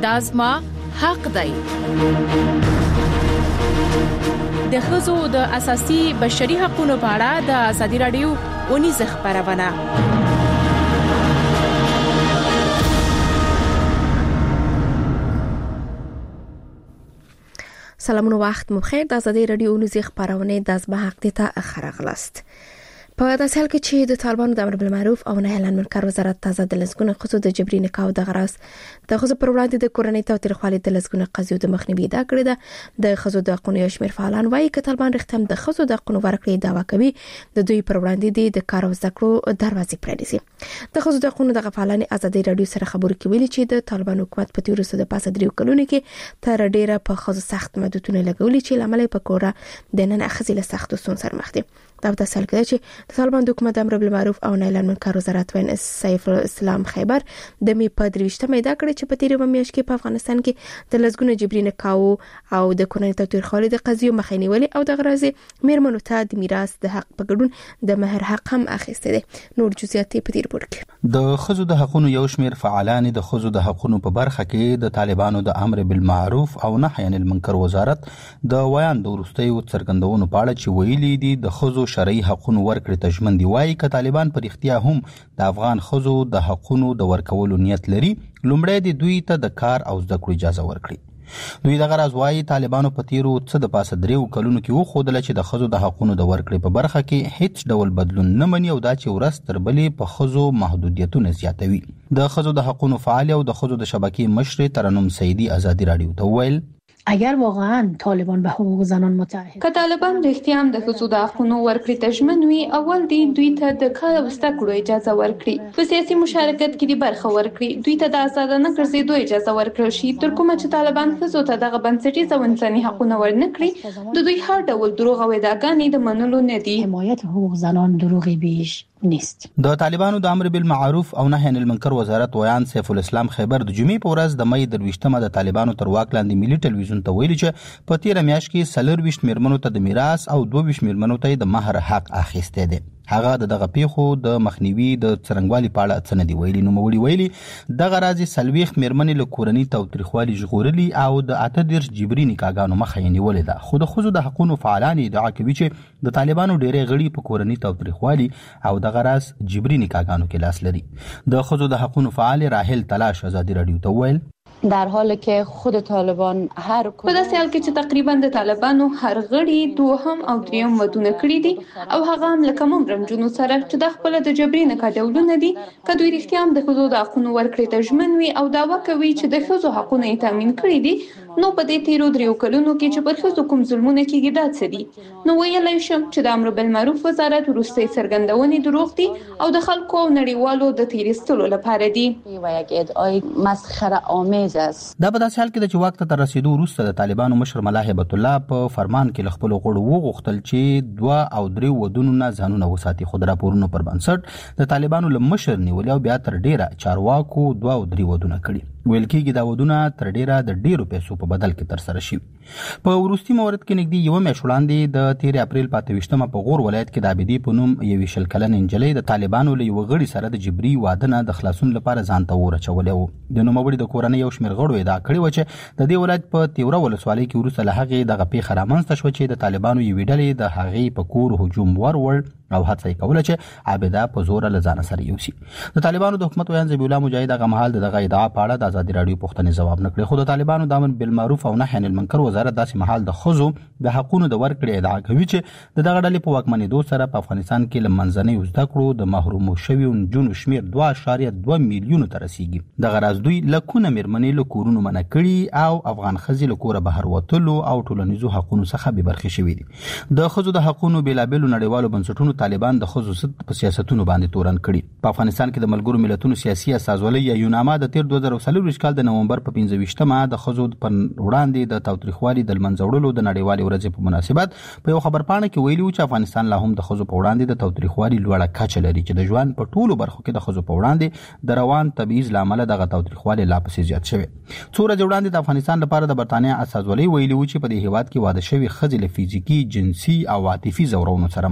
دا زما حق دی. د ښځو د اساسي بشري حقوقو په اړه د ازادي رادیو ونیزه خبرونه. سلامونه وخت مو بخیر. د ازادي رادیو ونیزه خبرونه د زما حق دی ته خبرغلست. په داسې حال کې چې د طالبانو د امر بالمعروف او نهي عن المنکر وزارت تازه د لسګونه ښځو د جبري نکاح د غرض د ښځو پر وړاندې د کورنۍ تاوتریخوالي د لسګونه قضیو د مخنیوي دا کړې ده. د ښځو د حقوقو یو شمېر فعالان وایي چې طالبان رښتیا د ښځو د حقوقو ورکړې دعوا کوي، د دوی پر وړاندې د کار او زده کړو دروازې پرانیزي. د ښځو د حقوقو د فعالان ازادي رادیو سره خبرې کوي چې د طالبان حکومت په تیر وسه د پاسه دریو کلونو کې تر ډیره په ښځو سخت محدودونه لګولي چې لامل په کوره د نن اخزي له سختو ستونزو سره مخ دي. دا د اصل کې چې د طالبان د حکومت امر بالمعروف او نهي عن المنکر وزارت وین سیف الاسلام خیبر د می په 23 دا کړی چې په تیرې میاشت کې په افغانستان کې د لسګونه جبري نکاح او د کورنۍ تاوتریخوالي د قضیو مخنیوي او د غرض میرمنو ته د میراث د حق په ګډون د مهر حق هم اخیسته دي. نور جزئیات په دې رپورت کې. د ښځو د حقوقو یو شمېر فعالان د ښځو د حقوقو په برخه کې د طالبانو د امر بالمعروف او نهي عن المنکر وزارت د ویان د ورستیو څرګندونو په اړه چې ویلي دي د ښځو شرعي حقوقو ورکړې تجمن دی. وایي چې طالبان پر اختیار هم د افغان ښځو د حقوقو د ورکولو نیت لري. لومړی د دوی ته د کار او زده کړو اجازه ورکړي. دوی دغه راز وایي طالبانو په تیرو څه د پاسه دریو کلونو کې وښودل چې د ښځو د حقوقو د ورکړې په برخه کې هیڅ ډول بدلون نه مني او دا چې ورځ تر بلې په ښځو محدودیتونه زیاتوي. د ښځو د حقوقو فعال او د ښځو د شبکې مشر ترنم سیدی ازادي رادیو ته ویل اگر واقعا طالبان به حقوق زنان متعهد که طالبان رښتیا هم د ښځو د حقوقو ورکړې تضمین وي، اول دوی ته د کار او زده کړو اجازه ورکړي، په سیاسي مشارکت کې برخه ورکړي، دوی ته د آزادانه ګرځېدو اجازه ورکړي شي. تر کومه چې طالبان ښځو ته دغه بنسټیز او انساني حقوق ورنکړي، د دوی هر ډول دروغ او ادعاګانې د منلو نه دي. حمایت حقوق زنان دروغی بیش نیست. د طالبانو د امر بالمعروف او نهي عن المنکر وزارت ویان سیف الاسلام خیبر د جمعې په ورځ د مې 23 د طالبانو تر واک لاندې ملي ټلویزیون ته ویلي چې په تیر میاشت کې 24 میرمنو ته د میراث او 22 میرمنو ته د مهر حق اخیسته دي. هغه دغه پیښو د مخنیوي د څرنګوالي په اړه څه نه دی ویلي. نو موړي ویلي دغه راځي سلويخ میرمنې له کورنۍ تاوتریخوالي ژغورلي او د 18 جبري نکاحګانو مخه یې نیولې ده. خو د ښځو د حقوقو فعالان ادعا کوي چې د طالبانو ډېرې غړي په کورنۍ تاوتریخوالي او دغه راز جبري نکاحګانو کې لاس لري. د ښځو د حقوقو فعال راحل تلاش ازادي رادیو ته ویل در حالی که خود طالبان هر په داسې حال کې چې تقریبا د طالبانو هر غړي دوهم او دریم ودونه کړی دي او هغه هم لکه ممرمجونو سره چې د خپل د جبري نکاح ډولونه دي، که دوی رښتیا هم د ښځو د حقوقو ورکړې تضمین وي او دعوا کوي چې د ښځو حقوقونه یې تامین کړي دي، نو په دې تیرو دریو کلونو کې چې پر ښځو کوم ظلمونه کېږي دا څه دي؟ نو ویلای شم چې د امر بالمعروف وزارت وروستۍ څرګندونې دروغ دي او د خلکو او نړیوالو د تیرستلو لپاره دي. و یک ادعای مسخره آمیز است. دا په داسې حال کې چې وخت ته رسیدو وروسته د طالبانو مشر ملا هیبت الله په فرمان کې خپل غړو وغوښتل چې 2 او 3 ودونو نه ځانونه وساتي. خو د راپورونو پر بنسټ د طالبانو له مشر نیولې او بیا تر ډیره چارواکو 2 او 3 ودونه کړي. ویل کېږي دا ودونه تر ډیره د ډیرو پیسو په بدل کې تر سره شي. په وروستي مورد کې نږدې یو میاشت وړاندې د 13 اپریل 25 په غور ولایت کې د عابدي په نوم یو شلکلن انجلۍ د طالبانو له یو غړي سره د جبري واده نه د خلاصون لپاره ځان ته ورچولې و. د نوموړي د کورنۍ یو شمېر غړو ادعا کړې و چې د دې ولایت په تیوره ولسوالۍ کې وروسته له هغې دغه پیښه رامنځته شوه چې د طالبانو یوې ډلې د هغې په کور هجوم ورور او هڅه یې کوله چې عابده په زوره له ځانه سره یوسي. د طالبانو د حکومت ویان ذبیح الله مجاهد هغه مهال دغه ادعا په اړه د ازادي رادیو پوښتنې ځواب نه کړې. خو د طالبانو د امر بالمعروف او نهي عن المنکر وزارت داسې مهال د ښځو د حقوقو د ورکړې ادعا کوي چې د دغه ډلې په واکمنېدو سره په افغانستان کې له منځنیو زده کړو د محرومو شویو نجونو شمېر 2.2 میلیونو ته رسیږي. دغه راز دوی لکونه میرمنې له کورونو منع کړي او افغان ښځې له کوره بهر وتلو او ټولنیزو حقوقو څخه بې برخې شوي دي. د ښځو د حقوقو بېلابېلو نړیوالو بنسټونو طالبان د ښځو ضد په سیاستونو باندې تورن کړي. په افغانستان کې د ملګرو ملتونو سیاسي استازولۍ یا یوناما د تیر 2024 کال د نومبر په 25مه د ښځو پر وړاندې د تاوتریخوالي د منځه وړلو د نړیوالې ورځې په مناسبت په یو خبرپاڼه کې ویلي و چې افغانستان لا هم د ښځو په وړاندې د تاوتریخوالي لوړه کچه لري چې د ژوند په ټولو برخو کې د ښځو په وړاندې د روان تبعیض له امله دغه تاوتریخوالي لا پسې زیات شوی. څو ورځې وړاندې د افغانستان لپاره د برتانیا استازولۍ ویلي و چې په دې هیواد کې واده شوي ښځې له فزیکي، جنسي او عاطفي ځورونو سره مخ دي.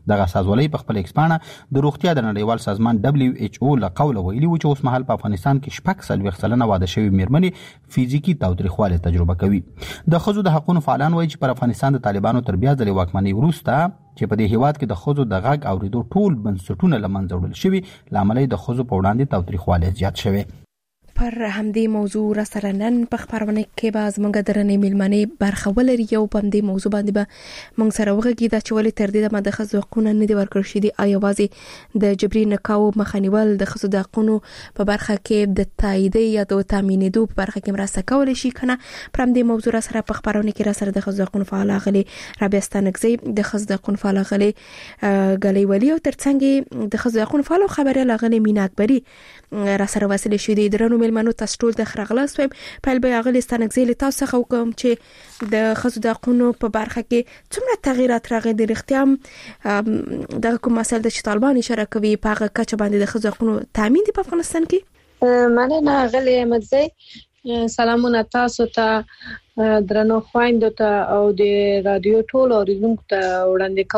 دغه سازولۍ په خپل ایکسپانه د روغتیا د نړیوال سازمان WHO له قوله ویلي و چې اوس مهال په افغانستان کې 40% واده شوي میرمنې فزیکی تاوتریخوالی تجربه کوي. د ښځو د حقوقو فعالان وایي چې پر افغانستان د طالبانو تر بیا ځلې واکمنۍ وروسته چې په دې هیواد کې د ښځو د غږ اوریدو ټول بنسټونه له منځه وړل شوي، لامل د ښځو په وړاندې تاوتریخوالی زیات شوی. پر همدې موضوع را سره نن په خبرونه کې به زموږ درنې میلمنې برخه ولري او په همدې موضوع باندې به موږ سره وغږیږي چې ولې تر دې د ښځو حقوقونه نه دي ورکړل شوي او یوازې د جبري نکاح مخنیول د ښځو د حقوقو په برخه کې د تایید یا د تامینېدو په برخه کې مرسته کول شي کنه. پر همدې موضوع را سره په خبرونه کې را سره د ښځو حقوقو فعال غلي رابعه ستانکزی، د ښځو د حقوقو فعال غلي غلي ولی او ترڅنګ د ښځو حقوقو فعال خبره لغلي مینا اکبری را سره وسیله شوې دي. درنو میلمنو تاسو ټول د خرغلاس ویم په البته غلي ستانکزی له تاسو څخه وکم چې د ښځو د حقوقو په برخه کې څومره تغیرات راغلي دي. اختیام د کوم مسایل د طالبان اشاره کوي په هغه کچه باندې د ښځو حقوقو تامین دي په افغانستان کې. مننه غلي احمدزی، سلامونه تاسو ته درنو خويندو ته او د رادیو ټول اوریدونکو ته وړاندې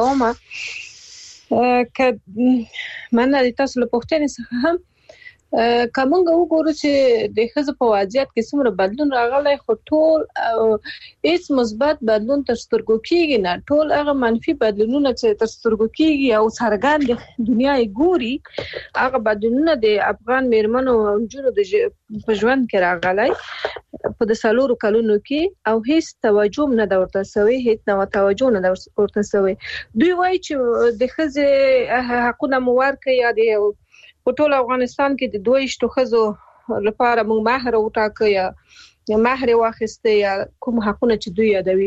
کوم. که مننه تاسو له پوښتنې څخه هم کومه وګورو چې د ښځو په وضعیت کې څومره بدلون راغلی، خو ټول هیڅ مثبت بدلون تر سترګو کېږي نه. ټول هغه منفي بدلونونه چې تر سترګو کېږي او څرګند دنیا یې ګوري، هغه بدلونونه د افغان میرمنو او نجونو په ژوند کې راغلی په د 4 کلونو کې او هیڅ توجه نه دا ورته سوی، هیڅ نو توجه نه دا ورته سوی. دوی وایي چې د ښځې حقونه مو ورکړي یا د په ټول افغانستان کې د 22 ښځو لپاره موږ مهر وټاکو یا مهر واخیسته یا کوم حقونه چې دوی یادوي.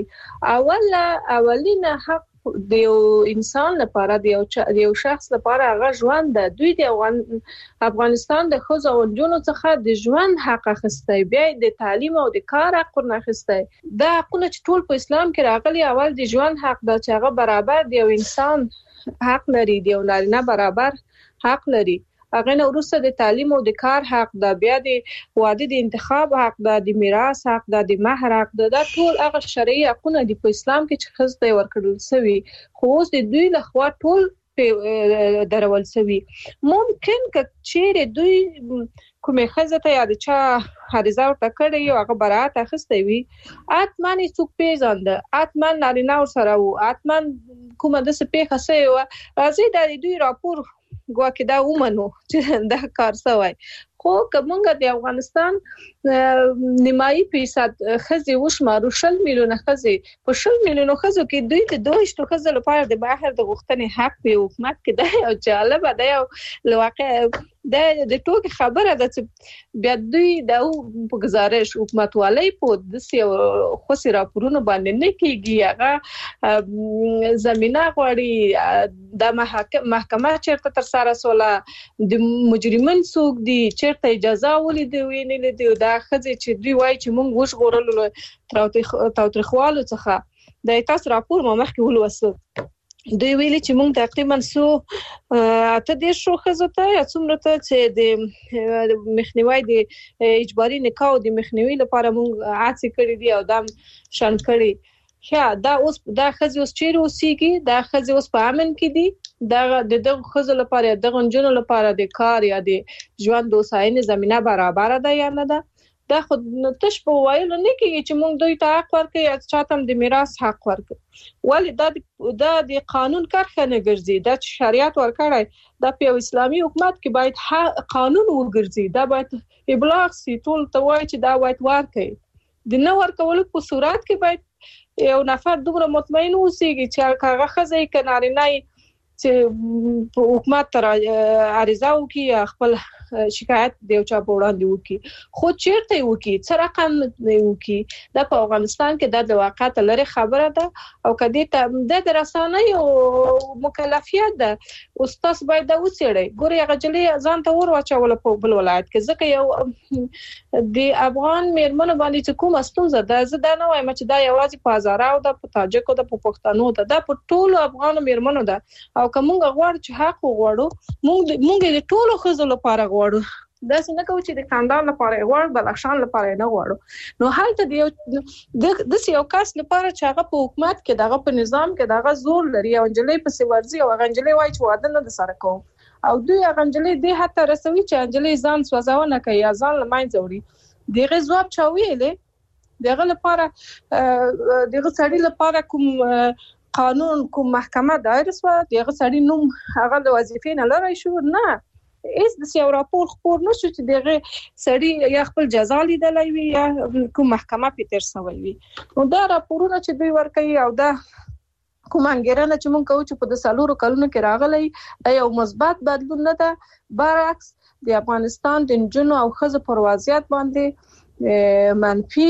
اولینه حق د یو انسان لپاره د یو شخص لپاره هغه ژوند ده. دوی د افغانستان د ښځو او نجونو څخه د ژوند حق اخیسته، بیا د تعلیم او د کار حق اخیسته. دا حقونه چې ټول په اسلام کې راغلي، اول د ژوند حق ده چې هغه برابر د یو انسان حق لري، د یو نارینه برابر حق لري. هغه نو وروسته د تعلیم او د کار حق ده، بیا د واده د انتخاب حق ده، د میراث حق ده، د مهر حق ده. دا ټول هغه شرعي حقونه دي په اسلام کې چې ښځو ته ورکړل شوي، خو اوس د دوی لخوا ټول درول شوي. ممکن که چیرې دوی کومې ښځه ته یا د چا عریضه ورته کړې یو هغه براءت اخیستی وي، حتما یې څوک پیژانده، حتما نارینه ورسره وو، حتما کومه داسې پیښه شوې وه، راځي دا د دوی راپور ګواکې دا ومنو چې دا کار شوی. خو که موږ د افغانستان نیمایي فیصد ښځې وشمارو، 20 میلیونه ښځې، په 20 میلیونه ښځو کې دوی د 22 ښځو لپاره د مهر د غوښتنې حق په حکومت کې ده. یو جالبه ده، یو واقع د ټوکې خبره ده چې بیا دوی د په گزارش حکومتوالۍ په داسې خوسي راپورونو باندې نه کېږي. هغه زمینه غواړي د محکمه چیرته تر سره سوله، د مجرمین څوک دي، چیرته اجازه ولیدي ویني لیدي. دا ښځې چې دوی وایي چې موږ وژغورلو تاوتریخوالو څخه، د تاسو راپور ما مخکې ولوسته، دوی ویلي چې موږ تقریبا 18 ښځو ته یا څومره ته چې د مخنیوي د اجباري نکاح او د مخنیوي لپاره موږ هڅې کړې دي او دا شان کړي. دا اوس دا ښځې اوس چیرې اوسېږي؟ دا ښځې اوس په امن کې دي؟ دا د دغه ښځو لپاره، دغه نجونو لپاره د کار یا د ژوند د هوساینې زمینه برابره ده یا نه ده؟ دا خو تش په وایلو نه کېږي چې موږ دوی ته حق ورکړو یا چاته هم د میراث حق ورکړو. ولې دا د قانون کرښه نه ګرځي. دا چې شریعت ورکړی، دا په اسلامي حکومت کې باید قانون وګرځي، دا باید ابلاغ سي، ټول ته وایي چې دا باید ورکړي. د نه ورکولو په صورت کې باید یو نفر دومره مطمئن اوسېږي چې هغه ښځه یې که نارینه یې چې په حکومت ته عریضه وکړي یا خپل شکایت د یو چا په وړاندې وکړي، خو چیرته یې وکړي، څه رقم یې وکړي. دا په افغانستان کې دا د واقعیت لري خبره ده او که دې ته د رسنیو مکلفیت ده. اوس تاسو باید دا وڅېړئ. ګورئ هغه نجلۍ ځان ته اور واچوله په بل ولایت کې، ځکه یو د افغان میرمنو باندې چې کومه ستونزه ده، زه دا نه وایم چې دا یوازې په هزاراو ده، په تاجکو ده، په پښتنو ده، دا په ټولو افغانو میرمنو ده. او که موږ غواړو چې حق وغواړو، موږ د ټولو ښځو لپاره غواړو. دا څنګه کوي چې د کاندار لپاره غوړ بلخشان لپاره نه غوړو نو حالت د یو کس لپاره چې هغه په حکومت کې دغه په نظام کې دغه زور لري او انجلۍ په سیورزي او غنجلۍ وای چې واده نه سره کوم او دوی غنجلۍ دې حتی رسوي چې انجلۍ ځان سوځاونه کوي یا ځان لماین ځوري دغه ځواب چا ویلې دغه لپاره دغه سړی لپاره کوم قانون کوم محکمه دایر سو دغه سړی نوم هغه د وظیفې نه لری شو نه اس د یو راپور خبر نشو چې دغه سړی یا خپل جزا لیدلای وي یا کوم محکمه پیتر سوی وي نو دا راپورونه چې دوی ورکوي او دا کوم انګیرنه چې مونږ کوو چې په د سالورو کلونو کې راغلی دا یو مثبت بدلون نه ده برعکس د افغانستان د جنو او خزه پر وضعیت باندې منفي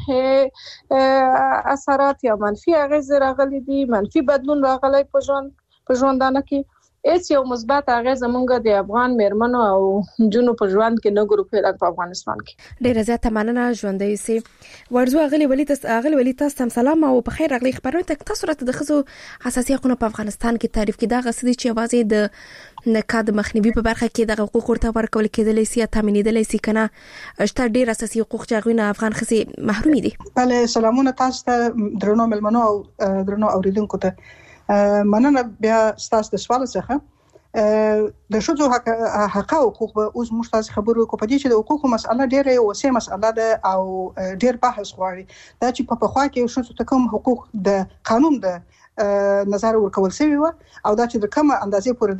اثرات یا منفي اغیز راغلي دي منفي بدلون راغلی په ژوندانه کې هیڅ یو مثبت اغیز زمونږ د افغان مېرمنو او جنو په ژوند کې نه ګورو په افغانستان کې ډیره زیاته مننه ژوندۍ سي ورزو اغلی ولی تاسو تم سلام او په خیر اغلی خبرونه تاسو راته د خزو حساسي حقوقو په افغانستان کې تعریف کې دا غسدي چې आवाज د نکاد مخنیوي په برخه کې د حقوق ورته ورکول کېدلې سي تامینېدلې سي کنه شته ډیر اساسي حقوق چاغوینه افغان خزي محرومي دي بله سلامونه تاسو ته درنو ملمنو او درنو اوریدونکو ته مننه بیا تاسو د سوال څخه د شذو حق او حقوق به اوس مشتاز خبرو کو پدې چې د حقوقو مسله ډیره وسیع مسله ده او ډیر بحث غواړي دا چې په خوا کې شذو ته کوم حقوق د قانون د نظر ورکول شوی و او دا چې د کومه اندازې پورې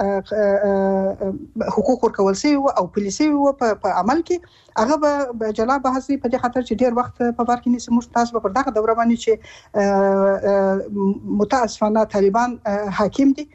دا حقوق ورکول شوی و او پولیسي و په عمل کې هغه به جلا بحث په دې خاطر چې ډیر وخت په بار کې نسمو تاسو په دغه دوره باندې چې متاسفانه طالبان حاکم دي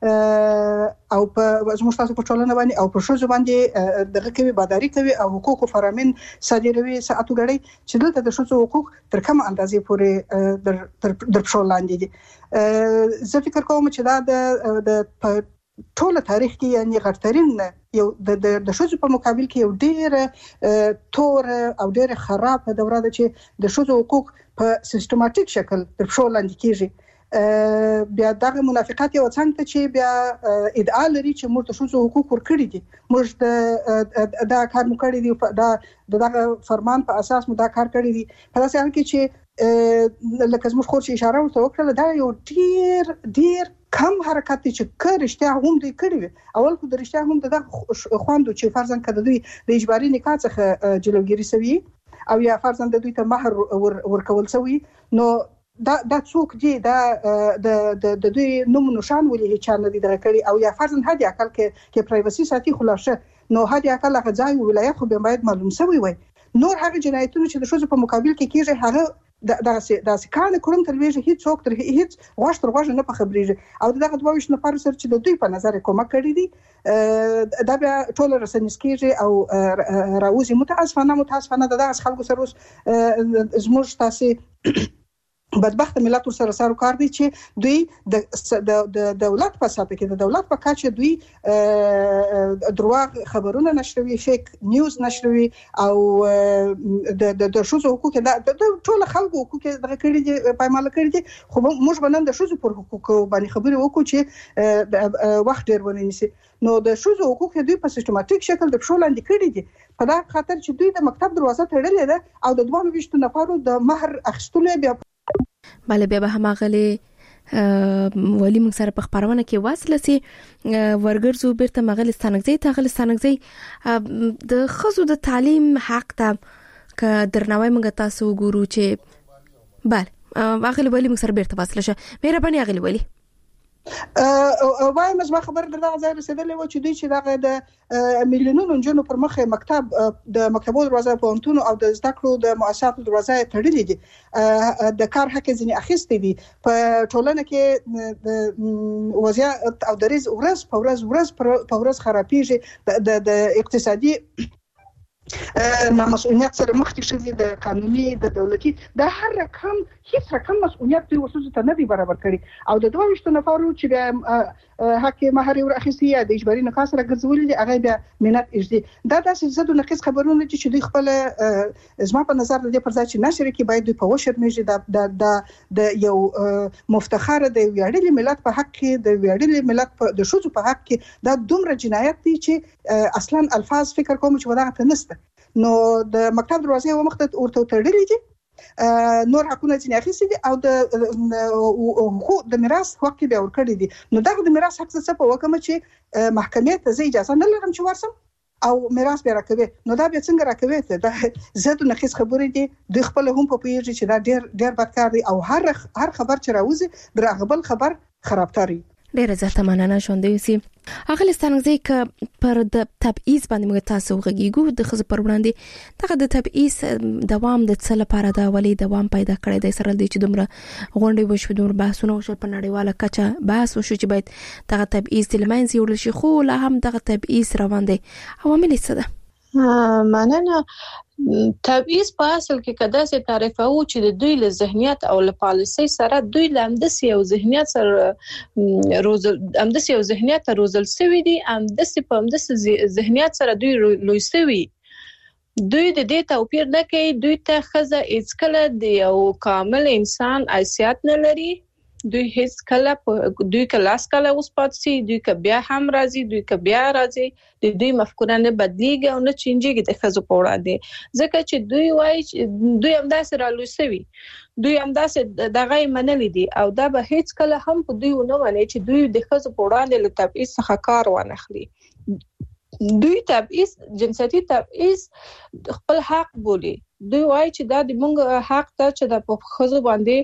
او په زموږ تاسو په ټولنه باندې او په شوزو باندې دغه کوي باداری کوي او حقوق فرامین صادروي ساعتو غړي چې دلته د شوزو حقوق تر کومه اندازې پورې در پښو لاندې دي زه فکر کوم چې دا د ټول تاریخ کې یعنی غټرین یو د شوزو په مقابل کې یو ډیر تور او ډیر خراب دوره ده چې د شوزو حقوق په سیستماتیک شکل در پښو لاندې کیږي بیا دغه منافقت یو څنګه چې بیا ادعا لري چې موږ د شوزو حقوق ورکړي دي موږ دا کار مو کړی دی دغه فرمان په اساس مو دا کار کړی دي په داسې حال کې چې لکه زموږ خور چې اشاره ورته وکړه دا یو ډیر کم حرکت چې کړشته هم دوی کړی وي اول خو د رښتیا هم د خواندو چې فرضاً کده دوی د اجباري نکاح څخه جلوګیری سوي او یا فرضاً د دوی ته مہر ورکول سوي نو دا څوک دي دا د دوی نوم نشان ولې هیڅ نه دي دغه کړی او یا فرضاً هدي عقل کې پرایواسي ساتي خلاصه نو هدي عقل هغه ځای ولایت خو به باید معلوم شوی وي نور هغه جنایتونه چې د شوزو په مقابل کې کیږي هغه داسې کار کوم تر ویژه هیڅ څوک تر هیڅ غوښتر نه په خبرېږي او دغه دوه نفر سره چې د دوی په نظر کومه کړی دي دا بیا ټول رسنیسکیږي او راوځي متاسفانه دغه خلکو سره زموږ تاسو بدبخت ملت سره سره کار دي چې دوی د دولت په ساته کې د دولت په کچه دوی دروغ خبرونه نشروي فیک نیوز نشروي او د شوزو حقوق د ټول خلکو حقوق دغه کړی دي پایمال کړی دي خو موږ باندې د شوزو پر حقوق باندې خبرې وکړو چې وخت ډیر ونیسي نو د شوزو حقوق دوی په سیستماتیک شکل د پښولاندې کړی دي په دا خاطر چې دوی د مکتب دروازه تړلې ده او د 22 نفرو د مہر اخیستلو بیا بله بیا به هماغلی ولی موږ سره په خبرونه کې واصله سي ورګرزو بیرته مغلستانګزي د خزو د تعلیم حق ته ک درناوی موږ تاسو ګورو چې بله اغلی ولی موږ سره بیرته واصله شه مهرباني اغلی ولی وایم زما خبر دغه ځای رسیدلې و چې دوی چې دغه د میلیونونو جنو پر مخه مکتب د مکتبو دروازه پونتونو او د زده کړو د مؤسساتو دروازه تړلې دي د کار حق ځنی اخیستې دي په ټولنه کې د وضعیت او د ریز ورځ په ورځ خرابېږي د اقتصادي مسؤلیت سره مخ کې شوی د قانوني د دولتي د هر رقم هیڅ رقم مسؤلیت دوی ورسره ته نه دی برابر کړی او د 22 نفرو چې بیا حق مهر ور اخیستی یا د اجباري نکاح سره ګرځولې دي هغه بیا منت اجدي دا داسې زده نقص خبرونه چې دوی خپل زما په نظر د دې پر ځای چې نشر کې باید دوی په وشرمېږي د یو مفتخر د ویاړلي ملت په حق کې د ویاړلي ملت د شوزو په حق کې دا دومره جنایت دي چې اصلا الفاظ فکر کوم چې وداغه ته نسته نو د مکتب دروازه ومخته ورته تړلې دي نور حقونه چې اخیستي دي او د میراث حق به ورکړي دي نو دغه د میراث حق څه په وکمه چې محکمې ته اجازه نه لرم چې ورسم او میراث به راکوي نو دا به څنګه راکوي ته دا زه د نخیس خبرې دي د خپل هم په پیږي چې دا ډېر بدکار دي او هر خبر چې راوځي درغبل خبر خرابتاري ډېر زیاته مننه شوندې سي اغه لستانګزي ک پر د تبعیض باندې موږ تاسو غږیږو د خزه پر وړاندې دغه د تبعیض دوام د څه لپاره دا ولې دوام پیدا کړی دی سره د چې دومره غونډې وشو دومره بحثونه وشو په نړیواله کچه بحث وشو چې باید دغه تبعیض د لمنځه یوړل شي خو لا هم دغه تبعیض روان دی عوامل څه ده مننه تبعیض په اصل کې کدا سي تعریفو چې د دوی له ذهنیت او له پالیسي سره دوی لامدسي او ذهنیت سره امدسي او ذهنیت روزل سوي دي امدسي په امدسي ذهنیت سره دوی لوي سوي دوی د دې توپیر نه کوي دوی ته خزه اڅکله د یو کامل انسان حیثیت نه لري دوی هیڅ کله دوی کلاس کله اوس پاتسي دوی ک بیا هم راځي دوی ک بیا راځي د دوی مفکوره نه بدلیږي او نه چینجيږي د خزو په وړاندې ځکه چې دوی وایي دوی همداسې رالوسوي دوی همداسې دغه منلي دي او دا به هیڅ کله هم په دوی ونه ولې چې دوی د خزو په وړاندې له تبعیض څخه کار وانخلي دوی تبعیض جنسیتي تبعیض خپل حق بولي دوی وایي چې دا د موږ حق ته چې د په خزو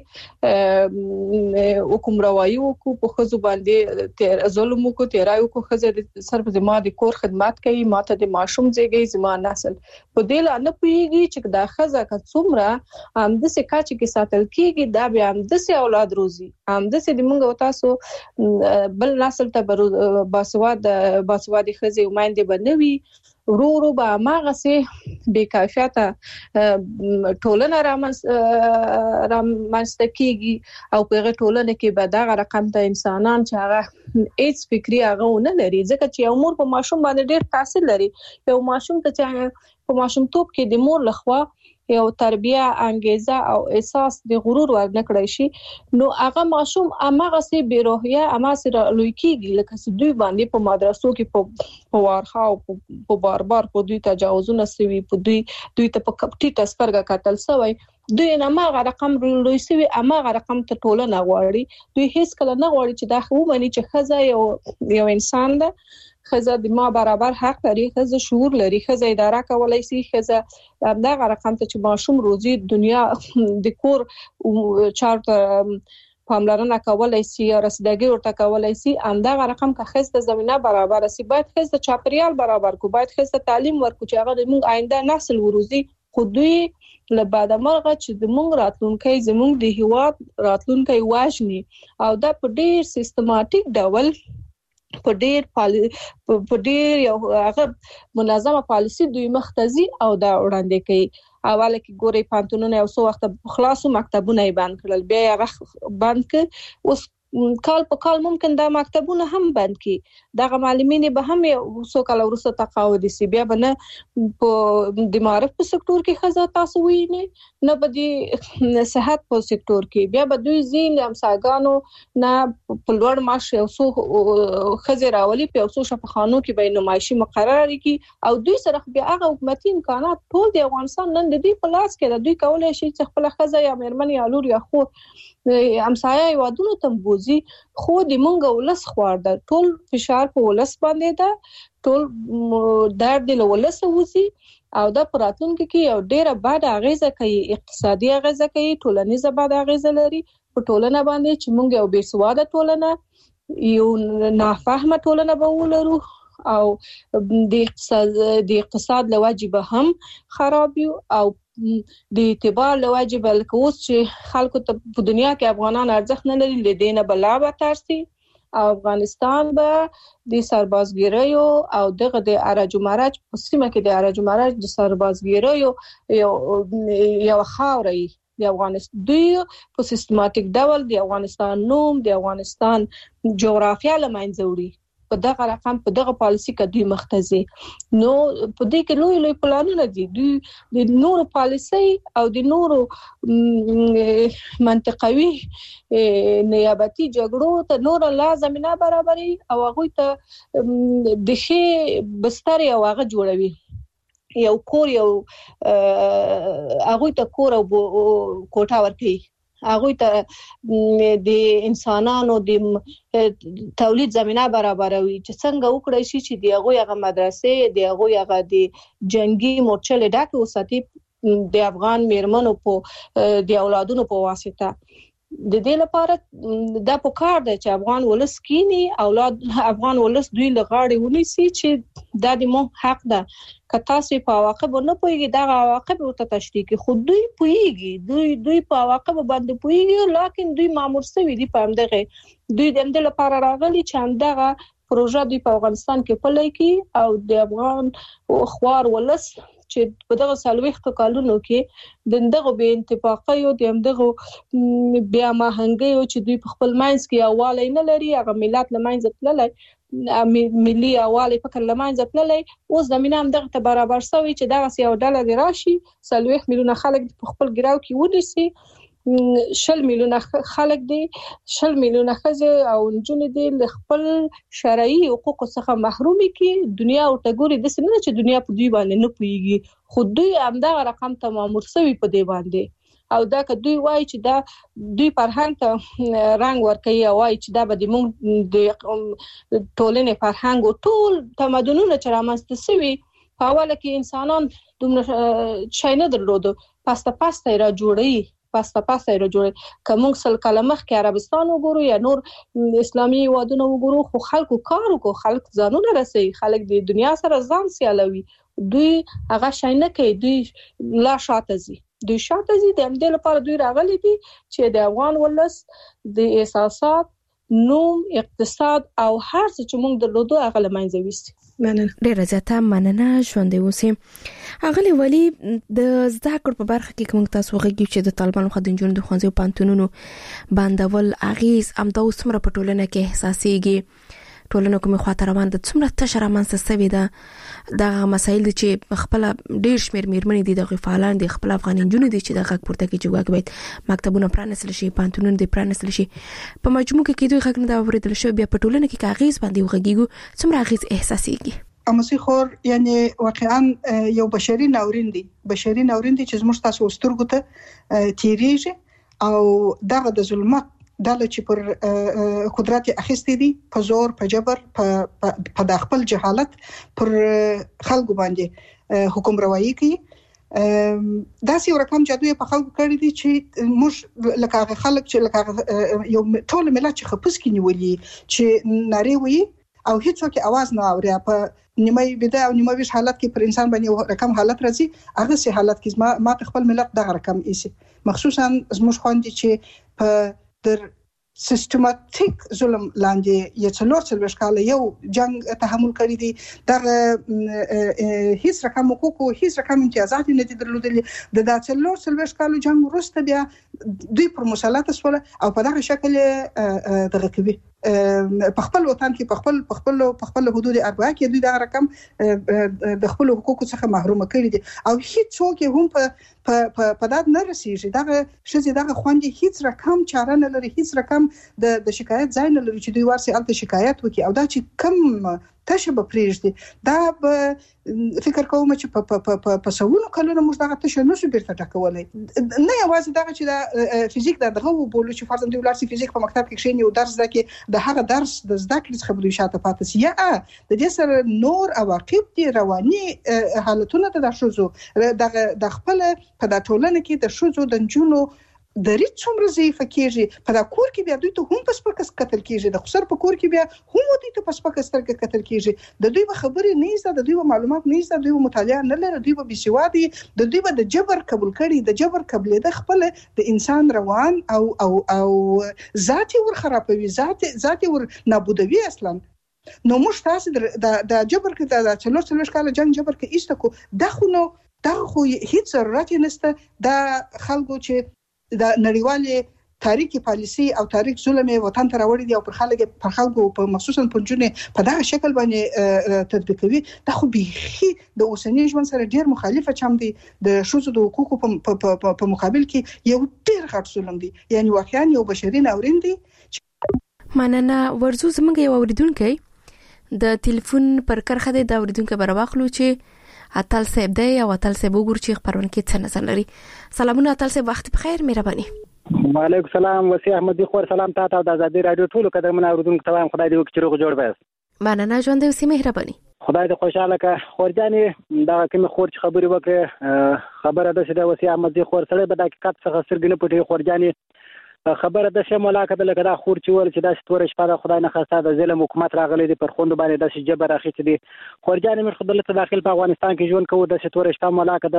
باندې حکم راوایي او په خزو باندې ظلم کو تیرایو کو خزه صرف زما د کور خدمت کوي ماته د ماشوم زیږي زما نسل په دې لا نه پیږي چې دا خزه که څومره د سکه چې ساتل کیږي دا به د سي اولاد روزي د سي د موږ تاسو بل نسل ته باسواد خزه وماندې بنوي ورو به ماغه سي بیکافیته ټولنه رامنځته کیږي او په ټولنه کې به دا رقم ته انسانان چې هغه هیڅ فکری هغه نه لري ځکه چې یو مور په ماشوم باندې ډېر تاثیر لري یو ماشوم ته چې په ماشومتوب کې د مور لخوا یو تربیه انګیزه او احساس د غرور ورنکړی شي نو هغه ماشوم هغه سي بیروحیه هغه سره لوی کیږي لکه دوی باندې په مدرسو کې په وارخا او په بار په دوی تجاوزونه سوي په دوی ته په کپټي تسپرګه قتل سوی دوی نه ماغه رقم لوی سوي هغه رقم ته ټولنه غواړي دوی هیڅ کله نه غواړي چې دا خو مانی چې خزه یو انسان ده خزه د ما برابر حق لري خزه شعور لري خزه اداره کولای شي خزه دغه رقم ته چې ماشوم روزي دنیا د کور چارت پاملرنه کولای شي یا رسیدګي ورته کولای شي همدغه رقم که خزه زمينه برابر شي باید خزه چاپریال برابر کو باید خزه تعلیم ورکو چې هغه د موږ آینده نسل وروزي خو دوی له بعد مرغه چې د موږ راتلونکي زموږ د هیواد راتلونکي واجني او دا په ډیر سیستماتیک ډول په ډیر یو هغه منظمه پالیسي دوی مختزي او دا وړاندې کوي اوله کې ګوري پانتونونه او سو وخت خلاصو مکتبونه یې بند کړل بیا هغه بند ک اوس کال په کال ممکن دا مکتبونه هم بند کی دغه معلمین به هم سو کال ورسته تقاعد سي بیا بنه په د معرف په سکتور کې خزه تاسو ویني نه بدی صحت په سکتور کې بیا به دوی زین امساګانو نه په لوړ معاش او سو خزه راولي په سو شفخانو کې به نمایشي مقرره کی او دوی سره بیا هغه حکومتي امکانات ټول د افغانستان نن د دې په لاس کې د دوی کولای شي چې خپل خزه یا مېرمن یا لور یا خو امسایه یوادونو تمبوزي خو د مونږ ولس خوار ده ټول فشار په ولس باندې ده ټول درد له ولس وځي او دا پراتونکو کې یو ډیره بد اغیزه کوي اقتصادي اغیزه کوي ټولنیزه بد اغیزه لري په ټولنه باندې چې مونږ یو بیسواده ټولنه یو نافهمه ټولنه به ولرو او د اقتصاد لواجب هم خراب او د اعتبار لواجب لکه اوس چې خلکو ته په دنیا کې افغانان ارزښت نه لري لدینه بلا به ترسي او افغانستان به د سربازګریو او دغه د ارج و مرج په سیمه کې د ارج و مرج د سربازګریو یو خاوري د افغانستان دوی په سیستماتیک ډول د افغانستان نوم د افغانستان جغرافیه لمنځه وړي. په دغه رقم په دغه پالیسي کې دوی مختزي نو په دې کې لوی پلانونه دي. دوی د نورو پالیسي او د نورو منطقوي نیابتي جګړو ته نور لازمه برابرۍ او هغه ته د شی بستر او هغه جوړوي یو کور یو هغه ته کور او کوټه ورکړي هغه ته د انسانانو د تولید زمينه برابروي چې څنګه وکړي شي چې د هغه مدرسې د هغه د جنگي مورچل ډاکه وساتي د افغان میرمنو په د اولادونو په واسطه. د دې لپاره دا پکار دی چې افغان ولس کینی اولاد افغان ولس دوی لغاړي ونیسي چې دا د مو حق ده. که تاسو په عواقب نه پوهیږئ دا عواقب ورته تشریح کوي خو دوی پوهیږي دوی په عواقب باندې پوهیږي لکه دوی مامور سوي دي په همدغه دوی د همدغه لپاره راغلي چې همدغه پروژه دوی په افغانستان کې پلي کړي او د افغان خوار ولس چې په دغه سالويخت کالونو کې دغه به اتفاقي او دغه بیا ماهنګي چې دوی په خپل ماینس کې اواله نه لري هغه ملت لمنځه تللی ملي اواله فکر لمنځه تللی اوس زمينه هم دغه برابر شوی چې دغه سیاو ډاله دی راشي 30 میلیونه خلک په خپل ګراو کې ودیسي 10 میلیونه خلک دي 10 میلیونه خزه او نجونې دي ل خپل شرعي حقوق څخه محرومي کی دنیا او ټګوري د سینه چې دنیا په دوی باندې نه پويږي خو دوی همدغه رقم ته مامور سوي په دی باندې او دا که دوی وایي چې دا دوی فرهنګ ته رنگ ورکوي او وایي چې دا به د موږ د ټولنې فرهنګ او ټول تمدنونه چې رامنځته شوي په اوله کې انسانان دومره شي نه درلودو پاسته را جوړي پاسته را جوړي کوم سل کلمه کې عربستان وګورو یا نور اسلامي وادونه وګورو خو خلکو کارو کو خلک ځانونه رسي خلک د دنیا سره ځان سیالوي دوی هغه شي نه کوي دوی لا شاتزي د همدې لپاره دوی راغلي دي چې د افغان ولس د احساسات نوم اقتصاد او هر څه چې موږ درلودو هغه لمنځه وستي. ډیره زیاته مننه ژوندې اوسئ. اغلی ولی د زده کړو په برخه کې کوم تاسو غږی چې د طالبانو خو د جنونو د خوانځو پانتونونو باندول اغیز ام د اوسمره په ټولنه کې احساسيږي ټولنه کومه خاطر روان د څومره تشر منځ سوي ده د مسایل چې خپل ډیر شمیر میرمنې دي د فعالان دي خپل افغان جنونو دي چې د غږ پورته کې جوګه کوي مکتبونه پرانسل شي پانتونونه دي پرانسل شي په مجموع کې دوی غږ نه دا ورېدل شو بیا په ټولنه کې کاغذ باندې وغږیږي څومره اغیز احساسيږي. امسی خور یعنی واقعا یو بشري ناورین دي چې زموږ تاسو سترګو ته تیریږي او دغه د ظلمت دله چې پر قدرت اخیستې دي په زور په جبر په د خپل جهالت پر خلکو باندې حکم روایي کوي داسې یو رقم جادو په خلکو کړی دي چې موږ لکه خلک چې لکه یو ټول ملت چې خپس کې نیولي چې ناری وي او هیڅوک आवाज نه اوري په نیمه بده او نیمه ویش حالت کې پر انسان باندې رقم حالت راځي هغه سي حالت کې ما خپل ملت دغه رقم ایسي مخصوصا زموږ خوندې چې په در سیستماتیک ظلم لاندې یڅلور څلوش کاله یو جنگ تحمل کړی دي دغه هیڅ رقم حقوق هیڅ رقم امتیازات نه دي درلودلي د داڅلور څلوش کاله جنگ وروسته بیا دوی پر مسلط سول او په دغه شکل دغه کوي په خپل وطن کې په خپل حدود اربعه کې دوی دغه رقم د خپل حقوقو څخه محروم کړي دي او هیڅ څوک هم په داد نه رسیږي دغه شزي دغه خوندې هیڅ رقم چاره نه لري هیڅ رقم د شکایت ځای نه لري چې دوی ورسي الته شکایت وکړي او دا چې کم تشه به پریږدي دا به فکر کوم چې په سوونو کلونو موږ دغه تشه نشو بیرته ټکولای نه یوازې دغه چې د فزیک دغه وبولو چې فرضاً دوی ولرسي فزیک په مکتب کې شینی او درس دکې د هغه درس د زده کړې څخه بلوي شاته پاتې سي د دې سره نور عواقب دي رواني حالتونه د شوزو د خپل په د ټولنه کې د شوزو د جنونو درې څومره ضعیف کیږي په دا کور کې بیا دوی ته هم پس پکس قتل کیږي د خسر په کور کې بیا هم دوی ته پس پکس تر قتل کیږي د دوی په خبرې نه زده د دوی په معلومات نه زده د دوی مطالعه نه لري دوی په بيسوادي د دوی په د جبر قبول کړي د جبر قبلې د خپل د انسان روان او ذاتي ور خرابوي ذاتي ور نابودوي اصلا نو موږ تاسو د جبر کې د څلور کال جنگ جبر کې ایستکو دا خو هیڅ ضرورت نشته د خلکو چې د نړیوالې تاریخي پالیسي او تاریخ ظلم وطن ته راوړي دي او پر خلکو په مخصوصا پنځونه په دغه شکل باندې تطبیقوي دا خو بيخي د اوسنۍ ژوند سره ډیر مخالفه چم دي د شوزو د حقوقو په مقابل کې یو ډیر غټ ظلم دي یعنی واقعا یو بشري ناورین دي مننه ورزو زمونږ یو اوریدونکو د ټلیفون پر کرخه د اوریدونکو برواخلو چې اتل صاحب دی او اتل صاحب وګور چې خبرونه کې څه نظر لري سلامونه اتل صاحب وخت بخیر مهرباني وعلیکم السلام وسی احمدی خور سلام تاسو او د آزادۍ رادیو ټولو قدرمن اوریدونکو ته وایم خدای دې وکړي چې روغ جوړ وي مننه ژوند دې وسی مهرباني خدای دې خوشاله کړي خورجانې دا کوم خور چې خبرې وکړه خبره ده چې د وسی احمدی خور سره په حقیقت څخه سرګنه پټي خورجانې خبره ده چې ملاقات لکه دا خور چې ول چې د ستوره شپه د خدای نه خاصه د ظلم حکومت راغلي دي پر خوند باندې د جبر اخیت دي خورجانې مر خدای ته داخل په افغانستان کې ژوند کوو د ستوره شپه ملاقات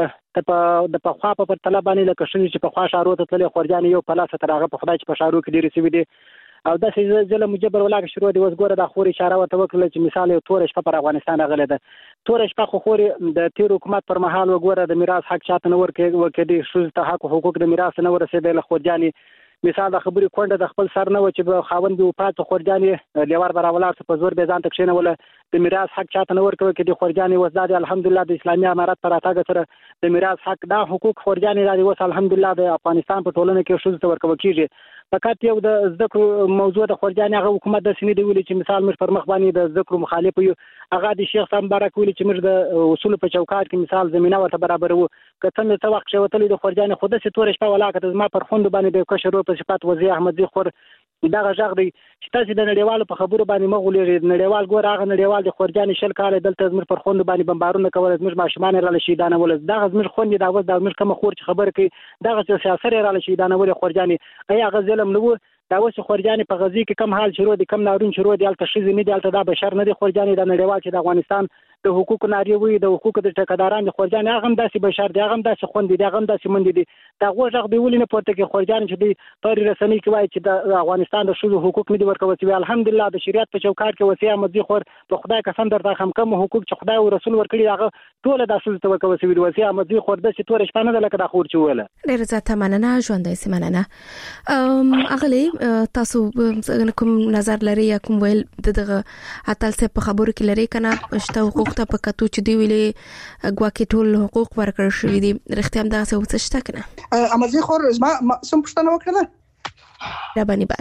د په خوا په طلبانی لکه شې چې په خوا شارو ته تللی خورجانې یو پلاسه ترغه په خدای چې په شارو کې ډیره سوي دي او د ظلم جبر ولاګ شروع دي وسګوره د خوري اشاره وته وکړه چې مثال یو تور شپه پر افغانستان راغله ده تور شپه خو خوري د تیر حکومت پر مهال وګوره د میراث حق چاته نه ورکړي شوز ته حقوق د میراث نه ورسېدل خورجانې مثال د خبرې کونډه د خپل سر نه و چې خاوند او پاتې خورجانې لیوار براولار په زور به ځان تکښینه ولا د میراث حق چاته نه ورکوي کې د خورجانې وزداد الحمدلله د اسلامي امارات پر اتاګه سره د میراث حق دا حقوق خورجانې راځي وس الحمدلله د افغانستان په ټولنه کې شوز ته ورکوي کیږي فقط یو د ذکر موضوع د خورجانې هغه حکومت د سینې دی ویلي چې مثال مش پر مخ باندې د ذکر مخالف یو هغه د شیخ صاحب مبارک ویلي چې مش د اصول په چوکاټ کې مثال زمينه ورته برابر وو کته مې ته وخت شوتلې د خورجانې خوده چې تور شپه ولاکته زما پر خوند باندې د کشرو په صفات وزیر احمد خور دا غږ دی چې تاسو د نړیوالو په خبرو باندې مغولې نړیوال ګور هغه نړیوال د خورجانې شل کال دلته زمر پر خوند باندې بمبارونه کول زمر ماشومان را لشي دانه ول دا زمر خوند دا وځ دا زمر کوم خور چې خبر کوي دا سیاست را لشي دانه ول خورجانې ایا غزلم نو دا وس خورجانې په غزي کې کم حال شروع دي کم نارون شروع دي الته شي نه دي الته دا بشر نه دي خورجانې د نړیوال چې د افغانستان د حقوق ناریوي د حقوق د ټکداران خورجانې هغه هم داسې بشر دي هغه هم داسې خوند دي هغه هم داسې مند دي دا غوږ دی ولینه پورته کې خورجانې چې دی پر رسنۍ کې وایي چې د افغانستان د شذو حقوق نه دي ورکوي چې الحمدلله د شریعت په چوکاټ کې وصیه مزي خور په خدای قسم درته خم کم حقوق چې خدای او رسول ورکړي هغه ټول د شذو ته ورکوي چې وصیه مزي خور د ستوره شپه نه لکه د خور چې وله ډیر زیاته مننه ژوندۍ سیمنه اغلی تاسو کوم نظر لري یا کوم ویل دغه اتل څه په خبرو کې لري کنه شته حقوق ته په کتو چې دی ویلي ګواکې ټول حقوق ورکړل شوی دي رښتیا هم دا څه شته کنه امازي خور زما سم پښتنه وکړه را باندې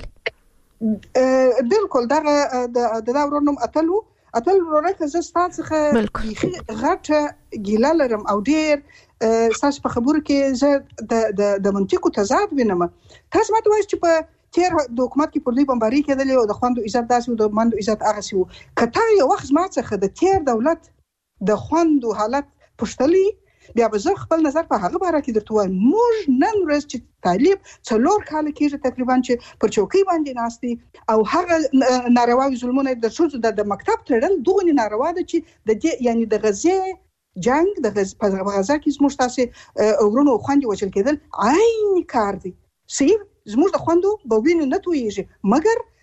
bale بالکل دا د ورونم اتل ورونه زه ستاسو غټه ګیله لرم او ډیر تاسو په خبرو کې زه د منطقو تضاد وینم تاسو ماته وایي چې په تیر د حکومت کې پر دوی بمباري کېدلې او د خوندو عزت داسې او د مندو عزت هغه سی وو کته یو وخت ما څخه د تیر دولت د خوندو حالت پښتلې بیا به زه خپل نظر په هغه باره کې درته وایم موږ نن ورځ چې طالب څلور کال کېږي تقریبا چې پر چوکۍ باندې ناستي او هغه نارواوي ظلمونه د شوزو د مکتب تړل دوه ناروا ده چې د دې یعنی د غزې جنگ د غزا کې زموږ تاسو ورونو خوندې وچل کېدل عین کار دی صحیح زموږ د خوندو بوبین نه تویږي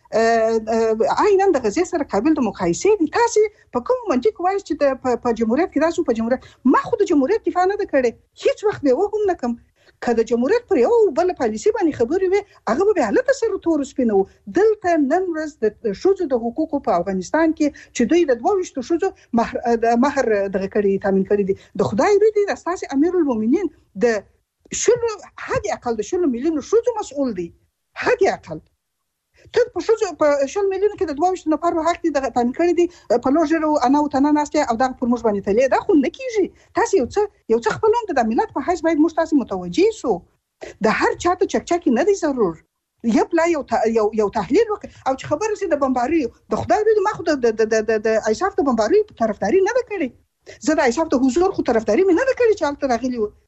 مګر عیناً د غزې سره قابل د مقایسې دي تاسو په کوم منطق وایي چې په جمهوریت کې تاسو په جمهوریت ما خو د جمهوریت دفاع نه کړې هیڅ وخت به وهم نکم کله جمهوریت پر یو بل پالیسی باندې خبرې وي هغه به حالت سره تور سپینو دلته نن ورځ د شوزو د حقوقو په افغانستان کې چې دوی د 22 شوزو مہر دغه کړی تامین کړی دي د خدای دې د اساس امیر المؤمنین د شلو حد اقل د شلو میلیون شوزو مسؤل دي حد اقل ته په شوزو په شل میلیون کې د 22 نفر حق دي د تامین کړی دي په لوژرو انا او تنه ناشته او د پر موږ باندې تلې دا خو نه کیږي تاسو یو څه خپلوم د ملت په حساب باید موږ تاسو متوجي سو د هر چاته چکچکی نه دي ضرور یپلا یو تحلیل وکړه او چې خبره سي د بمباري د خدای دې ما خو د ایساف د بمباري طرفداري نه وکړي زه د ایساف د حضور خو طرفداري مې نه وکړي چې حالت راغلی و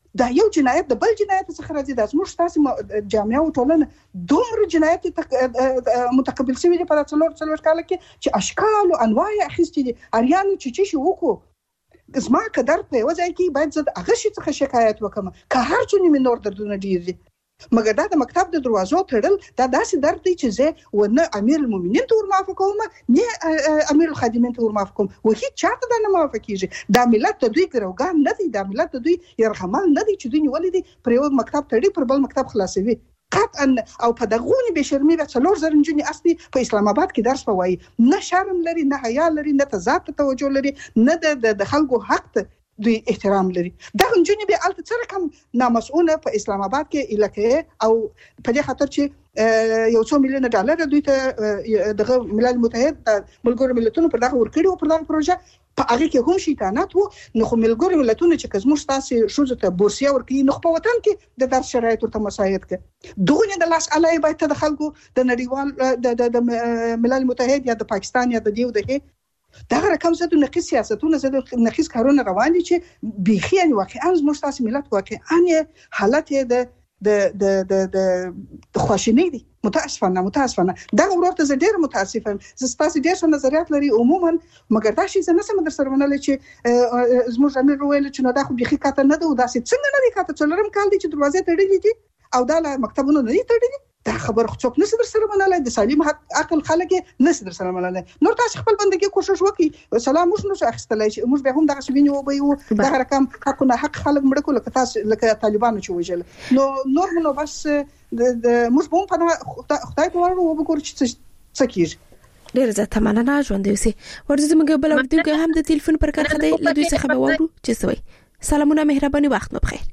دا یو جنایت د بل جنایت څخه راځي. د زموږ تاسو جامعه او ټولنه دومره جنایت متقبل شوی دی په څلور کال کې چې اشکال او انواع اخیستي دي. اریانو چې شي وکړو زما قدر په وځي کې باید زه هغه شي څخه شکایت وکم که هر څونه مې نور دردونه ډیر دي. مګر دا د مکتب د دروازو تړل دا داسې درد دی چې زه ونه امیر المؤمنین ته ورمعافه کوم نه امیر الخادمین ته ورمعافه کوم و هیڅ چاته دا نه معافه کیږي. دا ملت د دوی ګروګان نه دی، دا ملت د دوی يرغمل نه دی چې دوی ولې دي پر یو مکتب تړي پر بل مکتب خلاصوي. قطعا او په دغونی به شرمي به 4000 نجونې اصلي په اسلام آباد کې درس پوي، نه شرم لري، نه حیا لري، نه تضاد توجه لري، نه د خلکو حق ته دوی احترام لري. دا نجونې به الته سره کوم نامسؤله په اسلام آباد کې الکه او په دې خاطر چې یو څو میلیون ډالر دوی ته د ملل متحد ملګرو ملتونو پر دغه ورکړي او پر دغه پروژه په هغه کې هم شیطانات وو. نو خو ملګرو ملتونو چې کزموږ تاسو شوزه ته بورسیا ورکړي نو په وطن کې د درس شرایط ورته مساعد کړي. دغه د لاس علای باید ته د خلکو د نړیوال د ملل متحد یا د پاکستان یا د دیو دغه دا رقم زده نقص سیاستونه زده نقص کارونه روان دي چې بيخي ان واقعا زموږ تاسو ملت واقعا حالت د خواشینی دي. متاسفانه دا ورته زه ډیر متاسفم. زه تاسو ډیر څه نظریات لري عموما مګر دا شي زه نه سم در سره ونل چې زموږ امیر ویل چې نو دا خو بيخي کاته نه ده، دا څنګه نه دي کاته څلورم کال دي چې دروازې تړلې دي او دا مکتبونه نه دي تړلي. دا خبر خو څوک نشي در سره منلای، د سالم عقل خلک نشي در سره منلای. نور تاسو خپل بندګي کوشش وکړئ. سلام موږ نو اخستلای شي، موږ به هم دغه شوینه وبایو دا رقم حقونه حق خلک مړ کول که تاسو لکه طالبانو چې وجل نو نور بس د موږ په خدای په ورو وګورو چې څه کیږي. ډیر زه مننه ژوند اوسې ورته موږ بل ورته هم د ټلیفون پر کار خدای له دوی څخه به وورو چې سوي. سلامونه مهرباني وخت مو بخیر.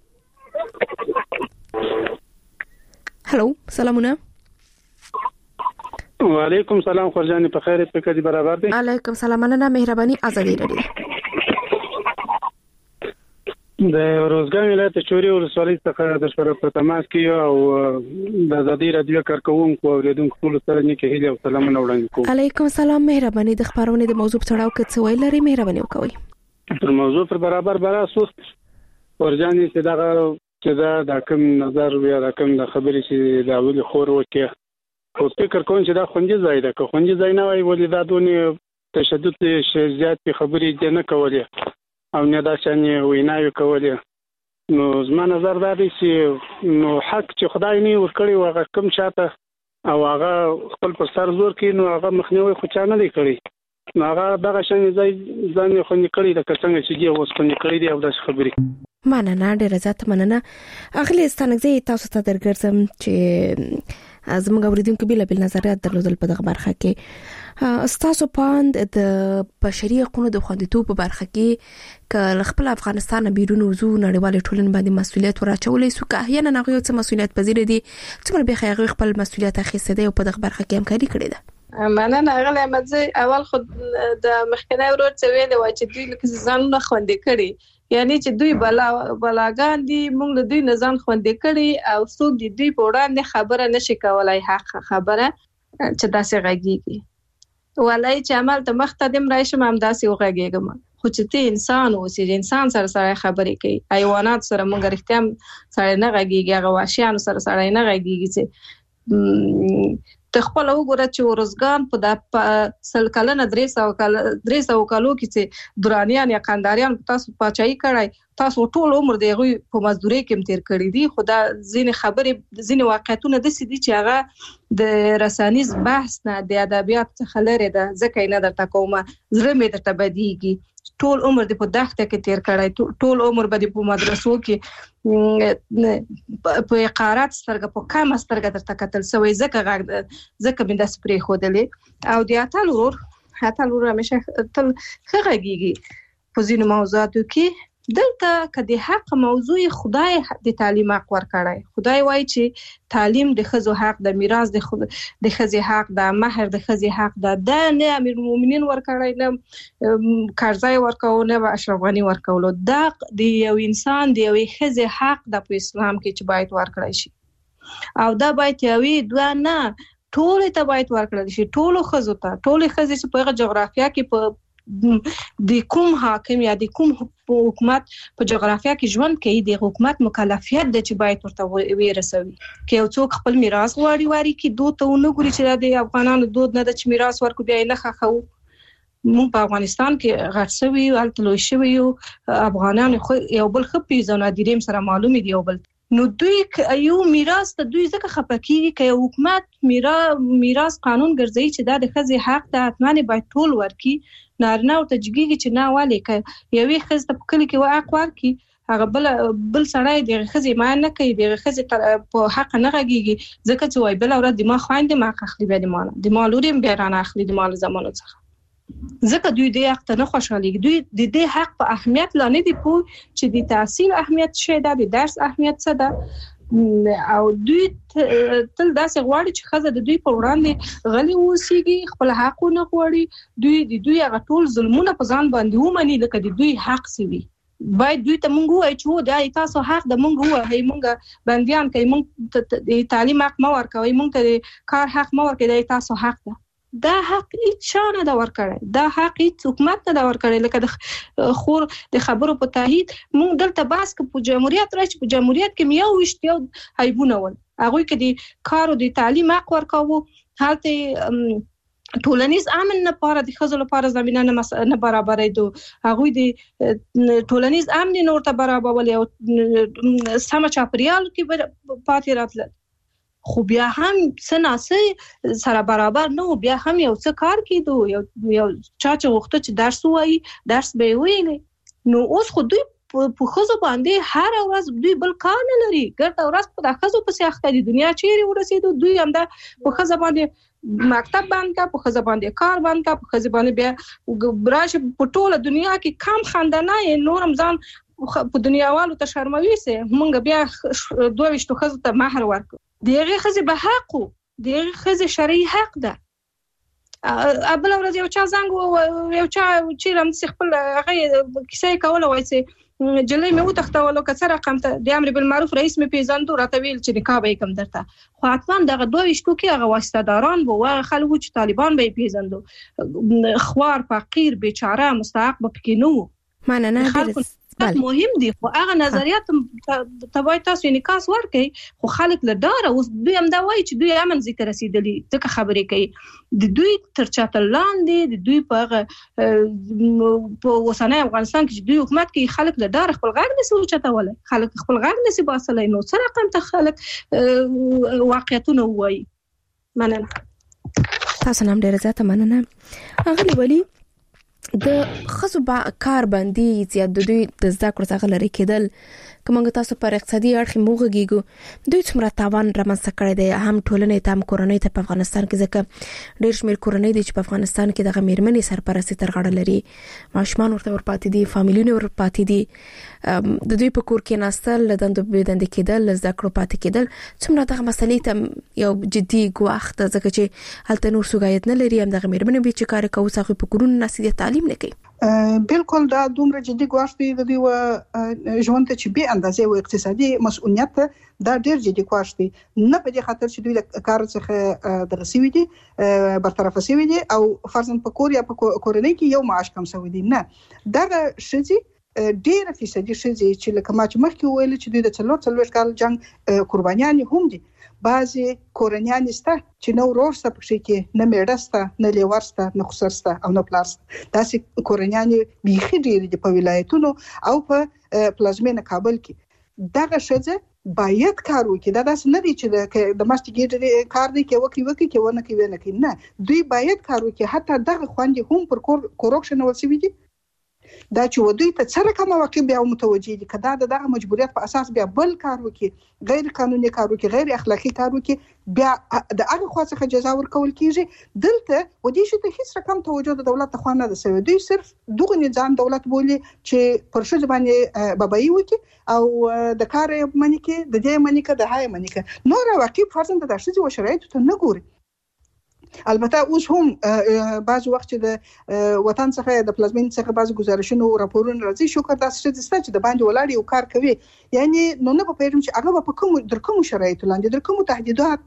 هلو سلامونه. وعلیکم سلام خورجانی په خیر په کدي برابر دي. علیکم سلام مننه مهرباني ازادي رادیو. د روزګان ولایت چوري ولسوالۍ څخه د سره په تماس کې او د ازادي رادیو کارکونکو او ریډونکو ټول سره نیکه هیله او سلامونه وړاندې کوم. علیکم سلام مهرباني د خبرونه د موضوع په اړه او څه ویل لري مهرباني وکوي. پر موضوع پر برابر براسوس خورجانی چې دا د کوم نظر ویا د کوم د خبرې چې دا ولي خور وکي خو فکر کوم چې دا خوندې ځای ده. که خوندې ځای نه وای ولې دا دونه تشدد زیات خبرې نه کولې او نه دا چې ویناوي کولې. نو زما نظر دا دی چې نو حق چې خدای نه ورکړي واغه کوم چاته او هغه خپل پر سر زور کوي نو هغه مخنیوي خو چا نه دی کړی. نو هغه دغه شان ځای ځان خوندې کړی د څنګه چې دی اوس خوندې کړی دی او دا خبرې مننه ډیر زیات مننه. اغلی ستانګزي تاسو ته درګرځم چې زموږ اوریدونکو بل نظریات درلودل په دغه برخه کې. تاسو پاند د بشري حقوقو د خوندیتوب په برخه کې ک خپل افغانستان بیرون وزو نړیوال ټولنې باندې مسؤلیت ورچولې سو که احیانا هغه څه مسؤلیت پذیر دي چې به خیر خپل مسؤلیت اخیسته دی او په دغه برخه کې همکاري کړې ده. مننه اغلی احمدزي. اول خود د مخکنی ورور څه ویل و چې دوی لکه ځان نه خوندې کړي، یعنی چې دوی بلاګان دي موږ له دوی نزان خوندې کړي او څوک دي دوی په وړاندې خبره نشي کولای حق خبره چې داسې غږیږي ولای چې عمل ته مختدم راشم هم داسې وغږیږم. خو چې ته انسان اوسې انسان سره خبرې کوي، حیوانات سره موږ رښتیا سره نه غږیږي، هغه وحشیان سره نه غږیږي چې ته خپل وګوره چې ورزګان په د سل کلنه 300 کالو کې چې درانیان یا قنداریان تاسو پاچای کړای تاسو ټول عمر دی په مزدوري کې تیر کړی دي. خدا ځینې خبرې ځینې واقعیتونه د سې دي چې هغه د رسانیز بحث نه د ادبیات څخه لري ده ځکه نه درته کومه زړه مې درته بدیږي. ټول عمر د په دښته کې تیر کړای، ټول عمر به په مدرسو کې په اقارات سترګه په کم سترګه درته کتل سوی ځکه مې داس پرې خودلې او د اتل ور همیشه تل خغږیږي په ځینو موضوعاتو کې. دلته کدي حق موضوع خدای د تعلیم حق ورکړای. خدای وایي چې تعلیم د خزو حق، د میراث د خزي حق، د مہر د خزي حق، د نه امیر المؤمنین ورکړای، نه کارزای ورکاو، نه اشرف غنی ورکاولو. دا د یو انسان د یو خزي حق د اسلام کې چې باید ورکړای شي او دا باید یوي دوه نه ټول ته باید ورکړل شي. ټول خزو ته ټول خزي چې په جغرافیا کې په د کوم حاکم یا د کوم حکومت په جغرافیا کې ژوند کوي د حکومت مکلفیت د چې باید ورته ورسوي کې یو څوک خپل میراث غواړي واري کې دوه ته ونګوري چې د افغانانو دود نه د چې میراث ورکو بیا نه خخو مونږ په افغانستان کې غټ شوی او تلوي شوی افغانان خو یو بل خپې زونه د ریم سره معلومي دی او بل نو دوی یو میراث ته دوی ځکه خپکیږي چې حکومت میراث قانون ګرځي چې دا د خزي حق ته اتمنه باید ټول ورکی نارنه او تجګیږي چې نه والي کې یوې خزه په کلی کې واقع ورکی هغه بل سړی د خزي ما نه کوي د خزي په حق نه غږیږي ځکه چې وای بل اورد د ما خويند ما اخلي به د مالوري به رانه اخلي د مال زمانو څخه ځکه دوی د حق ته نه خوشحالي دوی د دې حق په اهمیت لانه دی پوه چې د تحصیل اهمیت شه د درس اهمیت څه ده او دوی تل داسې غواړي چې خزه د دوی په وړاندې غلي اوسيږي خپل حقونه غواړي دوی هغه ټول ظلمونه په ځان باندې ومني لکه د دوی حق سوي باید دوی ته مونږ وایو چې دا تاسو حق د مونږ وایي مونږ بنديان کوي مونږ د تعلیم حق ما ورکوي مونږ ته کار حق ما ورکوي دا تاسو حق ده دا حق هیڅ شانه دا ورکړی دا حق هیڅ حکومت نه دا ورکړی لکه د خور د خبرو په تایید مونږ دلته باس کې په جمهوریت راځي په جمهوریت کې یو وشت یو حیبونه ول هغه کې د کار او د تعلیم حق ورکاوه هلته ټولنیز امن نه پاره د خزل لپاره زمينه نه برابرې دو هغه د ټولنیز امن نه ورته برابرول او سم چاپریال کې پاتې راتل خو بیا هم سناسه سره برابر نو بیا هم یو څه کار کیدو یو چا چې وخت چې درس وایي درس به ویلي نو اوس خو دوی په خزو باندې هر ورځ دوی بل کار نه لري ګرځي ورځ په خزو پسې اخته دي دنیا چیرې ورسېدو دوی هم دا په خزو باندې مکتب باندې په خزو باندې کار باندې په خزو باندې بیا براش په ټوله دنیا کې کم خندنه نورم ځان په دنیاوالو ته شرموي سي مونږ بیا دوه وشتو خزو ته مہر ورکو دیغه خزه به حقو دیغه خزه شرعي حق ده ابل ورځ یو چا زنګ یو چا چې لم خپل هغه کیسه کوله وایي چې جلې مې وتختولو کڅ رقم ته د امر بالمعروف رئیس مې پیژندو راته ویل چې نکاح به کوم درته خو حتما دغه دوه وشتو کې هغه واسطه‌داران وو خلکو چې طالبان به پیژندو خوار فقیر بیچاره مستحق به پکې نو مننه مهم دي خو هغه نظریات تبای تاسو نکاح ورکړي خو خلک له دار اوس دوی هم دا وایي چې دوی امن ذکر رسیدلی ځکه خبرې کوي د دوی تر چاتل لاندې د دوی په وسنۍ افغانستان کې دوی حکومت کوي خلک له دار خپل غږ نسی اوچتول خلک خپل غږ نسی باسلای نو سره رقم ته خلک واقعیتونه وایي مننه تاسو نام ډیر زیاته مننه هغه ولی د خصو با کار باندې چې د دوی د زده کړو څخه لري کېدل کومه تاسو پر اقتصادي اړخ موږ دوی څومره تاوان رامنځته کړی دی هم ټولنې ته هم کورنۍ ته په افغانستان کې ځکه ډېر شمېر کورنۍ دي چې په افغانستان کې د میرمنې سرپرستي تر غاړه لري ماشومان ورته ورپاتې دي فامیلونه ورپاتې دي د دوی په کور کې ناستل دند بيدند کېدل زده کړو پاتې کېدل څومره دغه مسلې ته یو جدي ګواښ ته ځکه چې هلته نور سوګایت نه لري هم د میرمنې به چې کار کوي څخه په کورونو نسي تعلیم نه کوي بالکل دا دومره جدي ګواښ دی د دوی ژوند ته چې به اندازې او اقتصادي مسؤلیت دا ډېر جدي ګواښ دی نه په دې خاطر چې دوی له کار څخه د رسیدي دي برطرف شوی دي او فرضاً په کور یا په کورنۍ کې یو معاش کم شوی دی نه دا شذي ډېر فیصدي شذي چې لکه ما چې مخکې ویل چې دوی د 40 کال جنگ قربانیان هم دي بعضی کورنیان سته چې نو ورسته پکې کې نه میړسته نه لیورسته نه خسرسته او نه پلارسته داسې کورنیان بیخي ډېر دي په ولایتونو او په پلازمینه کابل کې دغه شذ باید کار وکړي دا داس نه دي چې د ماستګیټ کار دی کې وکي ونه کوي نه دوی باید کار وکړي حتی دغه خوندې هم پر کورکشن ولسوي دي دا چې ودوی ته څه رقم واقع بیا متوجي دي کدا دغه مجبوریت په اساس بیا بل کار وکي غیر قانوني کار وکي غیر اخلاقی کار وکي بیا د هغه خوا څخه جزا ورکول کیږي دلته ودی چې ته هیڅ رقم توجه د دولت ته خوانه ده سوي دوی صرف دغه نظام دولت بولی چې پر شذ باندې بابای وکي او د کار منی کې د دې منی کې د هاي منی کې نور واقع فرضاً د شذ او شرایط ته نه ګوري البته اوس هم بعض وخت د وطن څخه د پلازمین څخه بعض گزارشونه او راپورونه راځي شکر تاسو چې د باندې ولاړ یو کار کوي یعنی نو نه په پیژم چې هغه په کوم در کوم شرایطو لاندې در کوم تهدیدات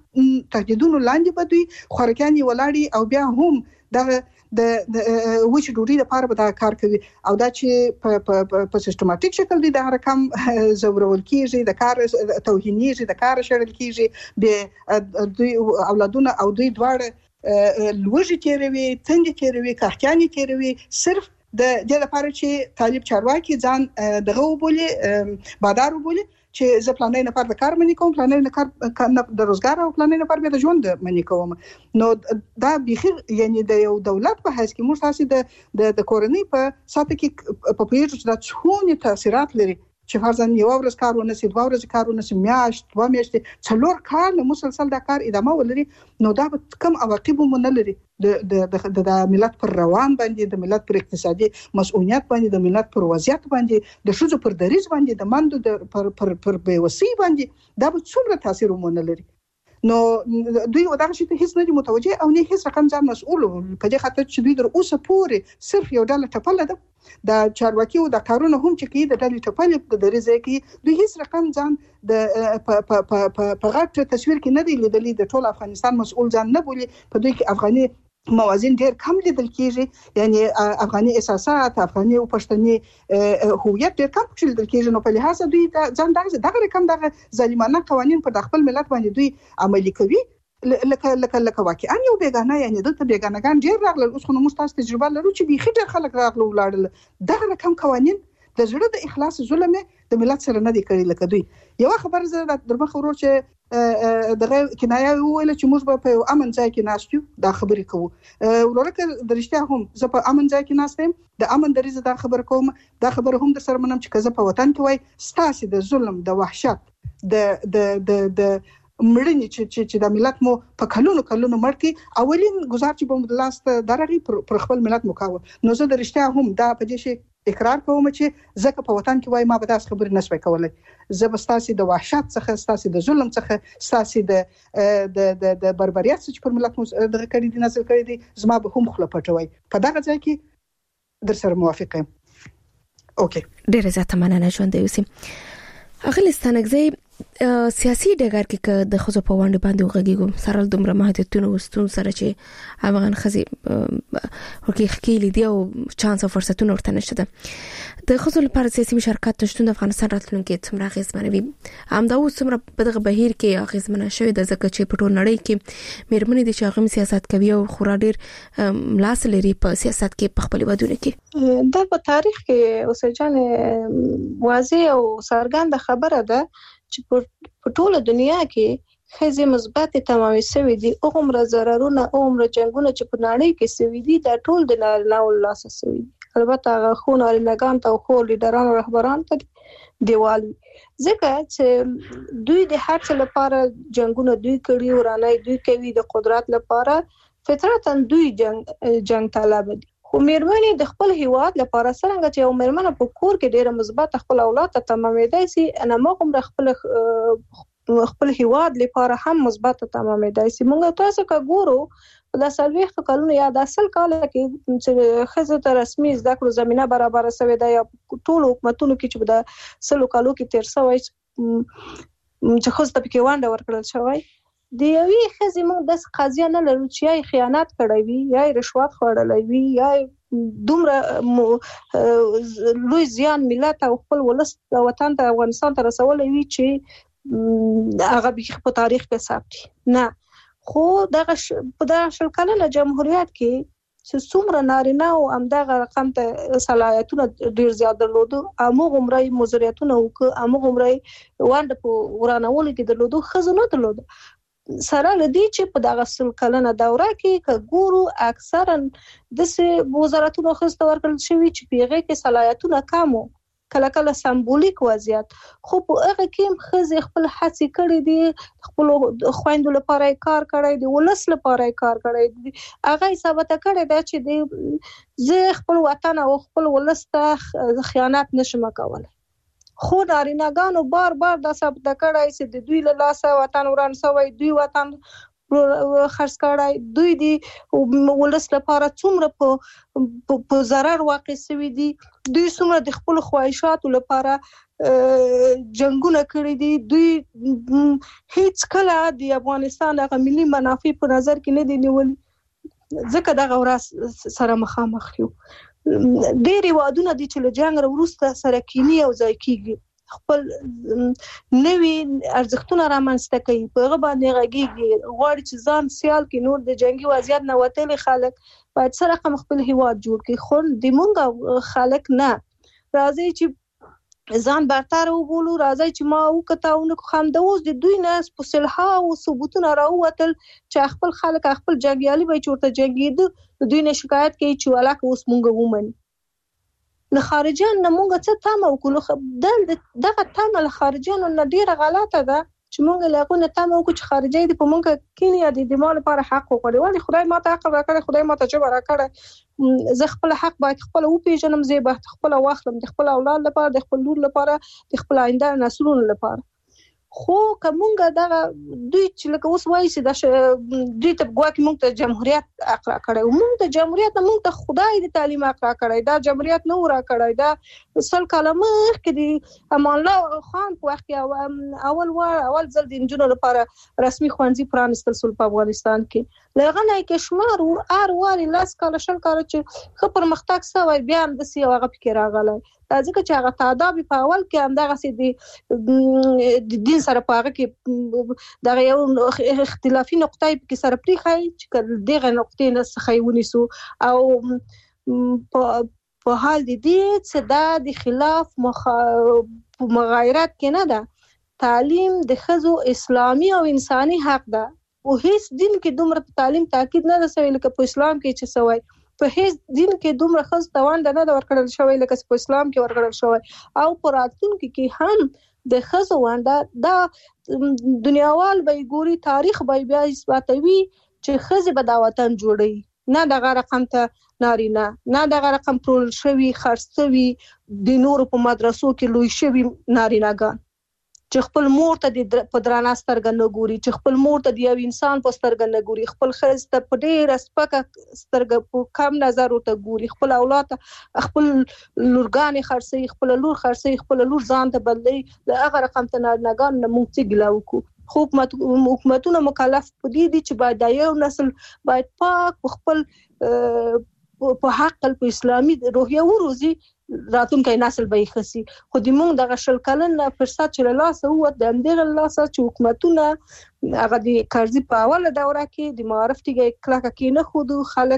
تهدیدونو لاندې بدوي خورکانی ولاړی او بیا هم د وچ ډوډۍ لپاره به دا کار کوي او دا چې په سیستماتیک شکل دی د رقم زورول کیږي د کار توهینیږي د کار شړل کیږي به دوی اولادونه او دوی دواړه لوږې تیروي تنګ تیروي قحطیانې تیروي صرف د دې لپاره چې طالب چارواکي ځان دغه وبولي بادار وبولي چې زه پلانې نه پر د کار منی کوم پلانې نه کار د روزګار او پلانې نه پر به د ژوند منی کوم نو دا بيخي یعنی د یو دولت په حیث کې موږ تاسو د کورنۍ په ساته کې په پیژو چې د څونه تاثیرات لري چې فرضاً یو ورځ کار ونسی دوه ورځې کار ونسی میاشت دوه میاشتې څلور کال مسلسل دا کار ادامه ولري نو دا کم عواقب هم نه لري د ملت پر روان باندې د ملت پر اقتصادي مسؤلیت باندې د ملت پر وضعیت باندې د شوزو پر دریز باندې د مندو پر بیوسی باندې دا به څومره تاثیر هم نه لري نو دوی ودغه شي ته هیڅ نه متوجه او نه هیڅ رقم ځان مسؤل په دې خاطر چې دوی در اوسه پورې صرف یو ډول ټپل ده د چارواکي او د کارونه هم چې کې د ډلې ټپل د دریزه کې دوی هیڅ رقم ځان د په غټ تصویر کې نه دی لیدلی د ټول افغانستان مسؤل ځان نه بولي په دوی کې افغاني موازین ډیر کم لیدل کیږي یعنی افغاني اساسات افغاني او پښتني هویت ډیر کم لیدل کیږي نو په لحاظ دوی ځان دغه رقم دغه ظالمانه قوانين پر خپل ملت باندې دوی عملي کوي لکه واقعا یو بیگانه یعنی دلته بیگانهګان ډیر راغلل اوس خو موږ تاسو تجربه لرو چې بيخي ډیر خلک راغلو ولاړل دغه رقم قوانين د زړه د اخلاص ظلم د ملت سره نه دی کړی لکه دوی یو خبر زه در مخ ورور چې دغه کنایه ویل چې موږ په امن ځای کې ناشتو دا خبرې کوو ورورکه درشته هم زه په امن ځای کې ناستم د امن دریزه دا خبر کوم دا خبر هم در سره منم چې کزه په وطن کې وای ستاسو د ظلم د وحشت د مړنی چې د ملت مو په کلونو مړکی اولین گزار چې په لاست درغي پر خپل ملت مکاوه نو زه درشته هم دا په دې شي اقرار کوم چې زکه په وطن کې وای ما به تاسو خبر نشوي کولای زه به تاسو د وحشت څخه تاسو د ظلم څخه تاسو د بربریت چې پر ملت مو دغه کړی دي نازل کړی دي زما به هم خپل پټوي په دغه ځای کې در سره موافق یم اوکې ډیره زیاته مننه ژوند دی اغلستانګزي سیاسي ډګر کې د خزو په وړاندې باندې وغږیږو سره دومره محدودیتونه وستون سره چې افغان خزي ورکی خکېلې دی او چانس او فرصتونه ورته نشته د خزو لپاره سیاسي مشارکت نشته د افغانستان راتلونکي څومره غیزمنوي همدا اوس څومره په دغه بهیر کې غیزمنه شوی د زکه چې په ټول نړۍ کې مېرمنې د شاغم سیاست کوي او خورا ډیر ملاس لري په سیاست کې په خپل ودونه کې دا په تاریخ کې اوسجان واضح او څرګند خبره ده چې په ټوله دنیا کې خزي مثبت تمامي سوي دي عمر ضررونه عمر جنگونه چې په نړۍ کې سوي دي دا ټول د نارینه او لاسه سوي البته هغه خون او لګان ته خو لیډران او رهبران ته دیوال ځکه چې دوی د هر څه لپاره جنگونه دوی کوي ورانه دوی کوي د قدرت لپاره فطرتاً دوی جنگ طلب دي خو مېرمنې د خپل هیواد لپاره څنګه چې یو مېرمنه په کور کې ډیره مثبت خپل اولاد ته تمامېدای شي انا موږ خپل هیواد لپاره هم مثبت تمامېدای شي موږ تاسو کا ګورو په داسې وخت کلونه یا د اصل کال کې چې خزه ته رسمي زده کړو زمينه برابر شوه د ټول حکومتونو کې چې د سلو کالو کې تیر شوی چې خو ته پکې وانډه ورکړل شوی د یوې خزې موږ د قضیه نه لرو چې یا خیانت کړی وي یا رشوت خوړلی وي یا دومره لوی زیان ملت او خپل ولس د وطن ته افغانستان ته رسولی وي چې هغه به په تاریخ کې ثبت نه خو په دغه شل کلنه جمهوریت کې چې څومره نارینه او همدغه رقم ته صلاحیتونه ډیر زیات درلودو امغه عمرې مزریتونه او امغه عمرې وانډ په ورانولو کې درلودو خزونه درلودو سره لدی چې په دغه سل کلنه دوره کې ګورو اکثرا د وزارتونو خسته ورکړل شوی چې پیغه کې صلاحیتونه کمو کله سمبولیک وضعیت خو په هغه کې خزه خپل هڅې کړې دي خپل خويندو لپاره کار کړی دی ولس لپاره کار کړی دی هغه ثابت کړی دی چې زه خپل وطن او خپل ولس ته خیانت نشم کولای خو نارینه‌ګانو بار دا ثابت کړی چې د دوی له لاسه وطن وران شوی دوی وطن خرڅ کړای، دوی دی ولس لپاره څومره په ضرر واقع شوی دي، دوی څومره د خپل خواهشاتو لپاره جنگونه کړی دي، دوی هیڅ کله د افغانستان د ملي منافع په نظر کې نه دي نیولي، ځکه دغه ورځ سره مخامخ یو. ډېر وادونه دي چې له جنگ وروسته سره کینی او ځای کیږي، خپل نوی ارزښتونه رامنځته کوي، په هغه باندې غږیږي، غواړي چې ځان سیال کې نور د جنگي وضعیت نه وتلي خلک باید سره خپل هیواد جوړ کړي. خو د مونږ خلک نه راځي چې ځان برتر وبولو، راځي چې ما وکتاو نو خامده اوس د دوی نه په صلح او ثبوتونه راووتل چې خپل خلک خپل جنگیالي به چورته جنگیده، دوی نه شکایت کوي چې ولاکه اوس مونږ ومني. له خارجيان نه مونږ څه تمه وکړو، دغه تمه له خارجيانو نه ډیره غلطه ده چې مونږ له هغو نه تمه وکړو چې خارجي دي په مونږ کینی د مال لپاره حق وکړي. ولې خدای ماته عقل راکړی، خدای ماته ژبه راکړی، زه خپل حق باید خپل وپیژنم، زه به خپل واخلم د خپل اولاد لپاره، د خپل لور لپاره، د خپل آینده نسلونو لپاره. خو کومه دغه دوی چې لکه اوس وایي چې د دوی ته ګواکې موږ ته جمهوریت اقرا کړی، موږ ته جمهوریت موږ ته خدای د تعلیم اقرا کړی، دا جمهوریت نه ورا کړی، دا 100 کاله مخکې د امان الله خان په وخت کې اول ځل د نجونو لپاره رسمي ښوونځي پرانستل شول په افغانستان کې. لغه نه کې شمار ار واري 10 کاله 20 کاله چې خو پرمختګ شوی بیا هم د سیاوغه فکر راغلی، دا ځکه چې هغه تعداد په اول کې هم دغه سي د دین سره پاغه کې دغه یو اختلافي نقطه کې سره پریخای چې دغه نقطې نه څخه ونیسو او په حال دې چې دا د خلاف مغایرت کې نه ده. تعلیم د ښځو اسلامي او انساني حق ده، او هیڅ دین کې دومره تعلیم تاکید نه ده شوی لکه په اسلام کې چې سوی، په هیڅ دین کې دومره ښځو ته ونډه نه ده ورکړل شوی لکه په اسلام کې ورکړل شوی، او په راتلونکي کې هم د ښځو ونډه دا دنیاوال به ګوري، تاریخ به بیا اثباتوي چې ښځې به دا وطن جوړوي، نه دغه رقم ته نارینه، نه دغه رقم پرول شوي خرڅ شوي د نورو په مدرسو کې لوی شوي نارینه‌ګان چې خپل مور ته په درانه سترګه نه ګوري، چې خپل مور ته د یو انسان په سترګه نه ګوري، خپل ښځې ته په ډېره سپکه سترګه په کم نظر ورته ګوري، خپل اولاد ته خپل لورګانې خرڅوي، خپل لور خرڅوي، خپل لور ځان ته بدلوي، له هغه رقم ته نارینه‌ګانو نه موږ څه ګیله وکړو. خو حکومتونه مکلف په دې دي چې باید دا یو نسل باید پاک په خپل په حق په اسلامي روحیه وروزي، راتلونکی نسل به یې خسي. خو د موږ دغه 20 کلن فرصت چې له لاسه ووت، د همدغه لاسه چې حکومتونه هغه د کرزي په اوله دوره کې د معارف تیږه کلکه کې نه خودو،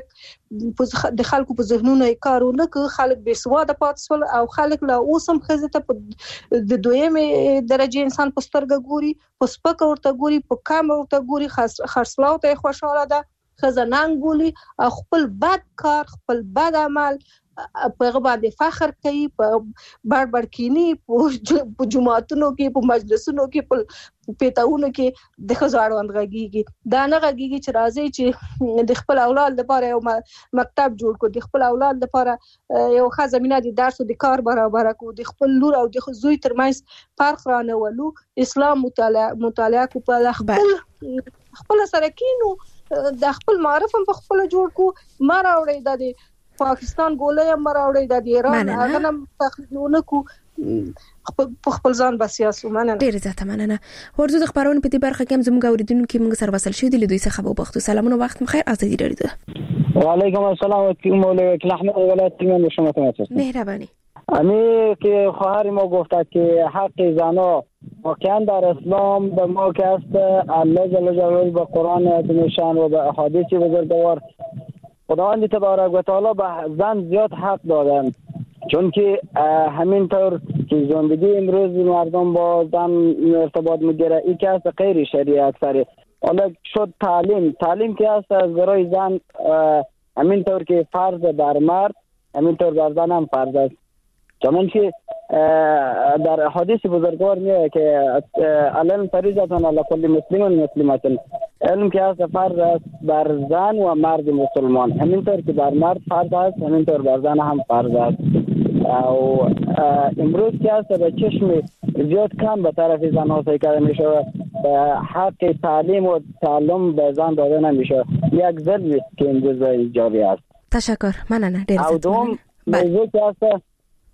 خلک د خلکو په ذهنونو یې کار ونه کړ، خلک بې سواده پاتې شول، او خلک لا اوس هم ښځې ته په د دویمې درجې انسان په سترګه ګوري، په سپکه ورته ګوري، په کم ورته ګوري، خرڅلاو ته یې خوشحاله ده، ښځه ننګ بولي، او خپل بد کار خپل بد عمل په هغه باندې فخر کوي، په بړبړ کینی، په جماعتونو کې، په مجلسونو کې، په پیټاونو کې د ښځو اړوند غږیږي. دا نه غږیږي چې راځي چې د خپل اولاد لپاره یو مکتب جوړ کړو، د خپل اولاد لپاره یو ښه زمینه د درس او د کار برابر کړو، د خپل لور او د زوی ترمنځ فرق رانهولو، اسلام مطالعه کو، په خپل سره کینو، د خپل معرف هم په خپل جوړ کو، ما راوړی د پاکستان ګولې هم راوړی د ایران هغه هم تقلیدونه کو، په خپل ځان بسیاسو. مننه، ډېر زیاته مننه. ورته د خبرونو په دې برخه کې هم زموږ اوریدونکو موږ سره وصل شو دي، له دوی څخه به وختو سلامونه، وخت مخیر، ازادي رادیو. وعلیکم السلام و احمد ولایت من شما تمام. مهربانی. امی که خواهر ما گفته که حق زنا واقعا در اسلام به ما که است، الله جل جلاله به قرآن عظیم‌شان و به احادیث بزرگوار خداوند تبارک و تعالی به زن زیاد حق دادن، چون که همینطور که زندگی امروز مردم با زن ارتباط میگیره، این که است غیر شریعت سره. حالا شد تعلیم که است از برای زن همینطور که فرض بر مرد، همینطور بر زن هم فرض است، چون که در احادیث بزرگوار میگه که علم فریضه علی کل مسلم و مسلمه، علم که است فرض است بر زن و مرد مسلمان، همینطور که بر مرد فرض است همینطور بر زن هم فرض است. و امروز که است به چشم زیاد کم به طرف زنها سعی کرده میشه حق تعلیم و تعلم به زن داده نمیشه. یک ضربی که امروز ایجابی است. تشکر. ممنون. او دوم موضوع که است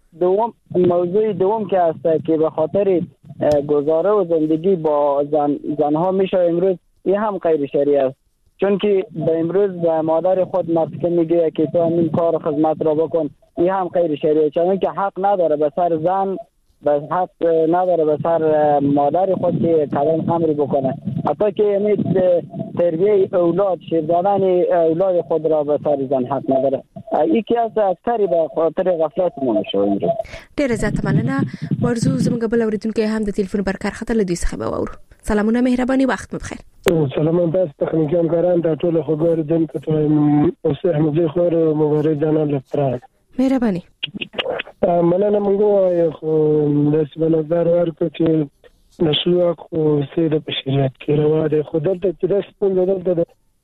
موضوع دوم که است که به خاطر گزاره و زندگی با زنها میشه امروز این هم غیر شرعی است. چون که به امروز به مادر خود مسکن میگه که تو همین کار خدمت را بکن، این هم غیر شرعی، چون که حق نداره به سر زن، بس حق نداره به سر مادر خود که کلام امری بکنه، حتی که امید تربیه اولاد شیردادن اولاد خود را به سر زن حق نداره. یکی از اکثری به خاطر غفلت مونږ شو اینجا. ډیره زیاته مننه. ورزو زموږ بل اوریدونکو هم د ټلیفون برکر خطر له دوی څخه به وورو. سلامونه، مهرباني، وخت مو بخیر. سلام تاسو ته کوم کاران د ټولو خبرو دن ته اوسه احمد خور مبارک جنان لپاره. مهرباني. مننه موږ یو د سبنځار ورکو چې نشو خو سیده په شریعت کې روا ده. خدای ته چې د سپون دلته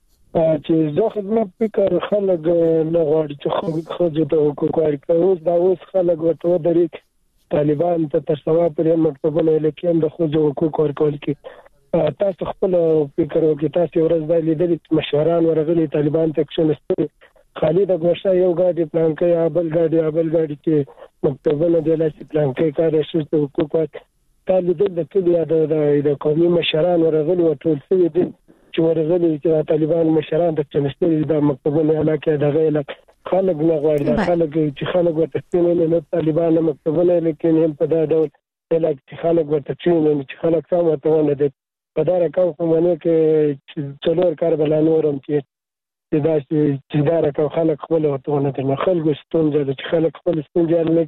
چې زه خدمت فکر خلک نه غواړي چې خو ته حقوق ورکوي. دا اوس خلک ورته درې طالبان ته تر سوا پر مکتبونه لیکم د خو حقوق ورکول کې تاسو خپل فکر وکړئ. تاسو ورځ د لیدل مشوران ورغلي طالبان ته کښنستل خالد غوښه یو غاډي پلان کوي ابل غاډي چې مکتبونه د لاسي پلان کوي کار شي ته حقوق تعالی د کلی د قومي مشران ورغلي او ټول څه دي چې ورغلي چې طالبان مشران د کښنستل د مکتبونه علاقه د غیله خلک نه غواړي. خلک چې خلک ورته څنګه نه طالبان مکتبونه لیکن هم په دا ډول علاقه چې خلک ورته چې خلک سم ورته ونه دي په دا رقم کومه کې څلور کار بلانورم چې دا چې دا رقم خلک خپل ورته ونه دي. خلک ستونزه چې خلک خپل ستونزه نه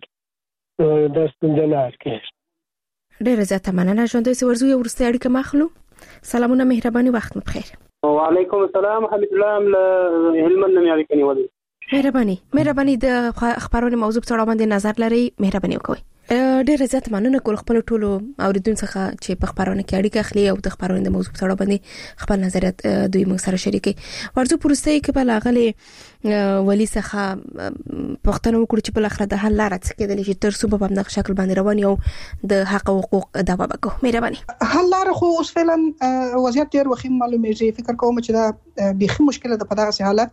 دا ستونزه نه کوي. ډیره زیاته مننه. ژوندۍ ورزو یو ورسته اړیکه مخلو. سلامونه، مهرباني، وخت مو بخیر. وعلیکم السلام. حمید الله هلمند نه مې اړیکه نیولې. مهرباني د خبرونې موضوع په اړه باندې نظر لري، مهرباني وکړئ. ډیره زیاته مننه کول خپل ټولو اوریدونکو څخه چې په خبرونه کې اړیکه اخلي او د خبرونې د موضوع په اړه باندې خپل نظریات دوی موږ سره شریکي. ورزو پرسته کې بل اغلی ولی څخه پښتنو وکړو چې بل اخر د حل لار څخه کېدل چې تر څو په دغه شکل باندې روان یو د حق او حقوق دعوا وکړو. مهرباني. حل لار خو اوس فعلا وضعیت ډیر وخیم معلومیږي. فکر کوم چې دا بيخي مشکله ده په دغه حالت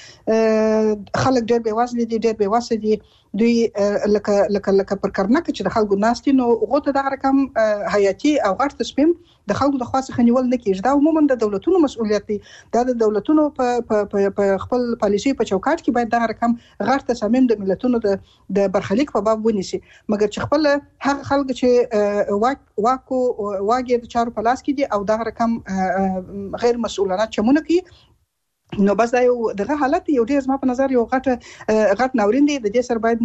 کې. خلک ډیر بې وزله دي، ډیر بې وسه دي. دوی لکه پر کرنکه چې د خلکو ناستي نو غوته د رقم حیاتي او غټ تصمیم د خلکو د خاص خنیول نه کیږي. دا عموما د دولتونو مسؤلیت دی. دا د دولتونو په خپل پالیسي په چوکاټ کې باید د رقم غټ تصمیم د ملتونو د برخلیک په باب ونیسي. مګر چې خپل هغه خلک چې واګي د چارو په لاس کې دي او د رقم غیر مسؤلانه چمونه کوي نو بس دا یو دغه حالت یو ډیر زما په نظر یو غټ ناورین دی. د دې سره باید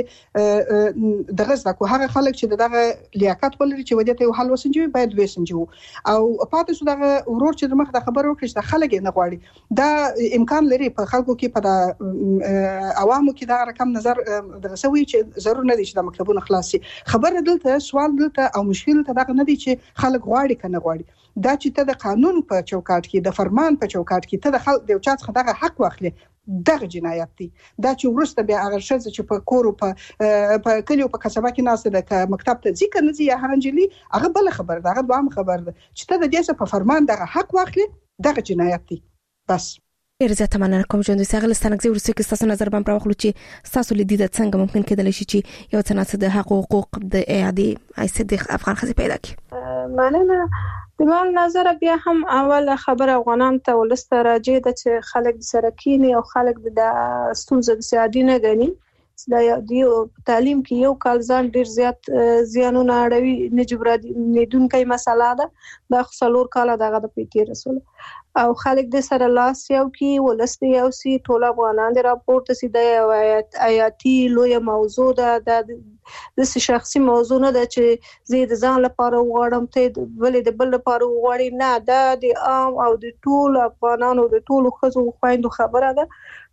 مستاسي دغه ځکه هغه خلک چې دغه لیاقت ولري چې ودیته یو حل وسنجوي باید وسنجو او پاتې شو دغه ورور چې د مخ د خبر وکړي چې خلک نه غواړي. دا امکان لري په خلکو کې په عوامو کې دا رقم نظر دغه سوي چې ضرور نه دي چې د مکتبونو خلاصي. خبره دلته سوال دلته او مشکل ته دغه نه دي چې خلک غواړي کنه غواړي. دا چې ته د قانون په چوکاټ کې د فرمان په چوکاټ کې ته د خلک د یو چا څخه دغه حق واخلي دغه جنایت دی. دا چې ورسته بیا هغه شزه چې په کور او په کلیو په کسبه کې ناسه د مکتب ته ځکه نه ځي هغه انجلي هغه بل خبر دغه دوام خبر ده چې ته د دې څخه په فرمان دغه حق واخلي دغه جنایت دی. بس ډیر زیاته مننه کوم چې دوی څنګه لستانګ زی ورسې کې تاسو نظر باندې راوخلو چې تاسو لیدل څنګه ممکن کېدل شي چې یو څنګه د حقوق د اعاده ایسد افغان خزي پیدا کړي. مننه. د مال نظر بیا هم اول خبر افغانان ته ولسته راځي چې خلک سره کینی او خلک د ستونزې د سیادي نه غني. دا یو تعلیم کې یو کال ځان ډیر زیات زیانونه اړوي نه جبرادي نیدونکې مسله ده. دا خلور کال دغه د پیټي رسول او خلک د سره لاس یو کې ولسته یو سي ټول افغانان د راپورټ سي د آیاتي لوی موضوع ده. د شخصي موضوع نه ده چې زه د ځان لپاره وغواړم ته ولې د بل لپاره وغواړي. نه، دا د عام او د ټول افغانانو د ټول خزو خويندو خبره ده.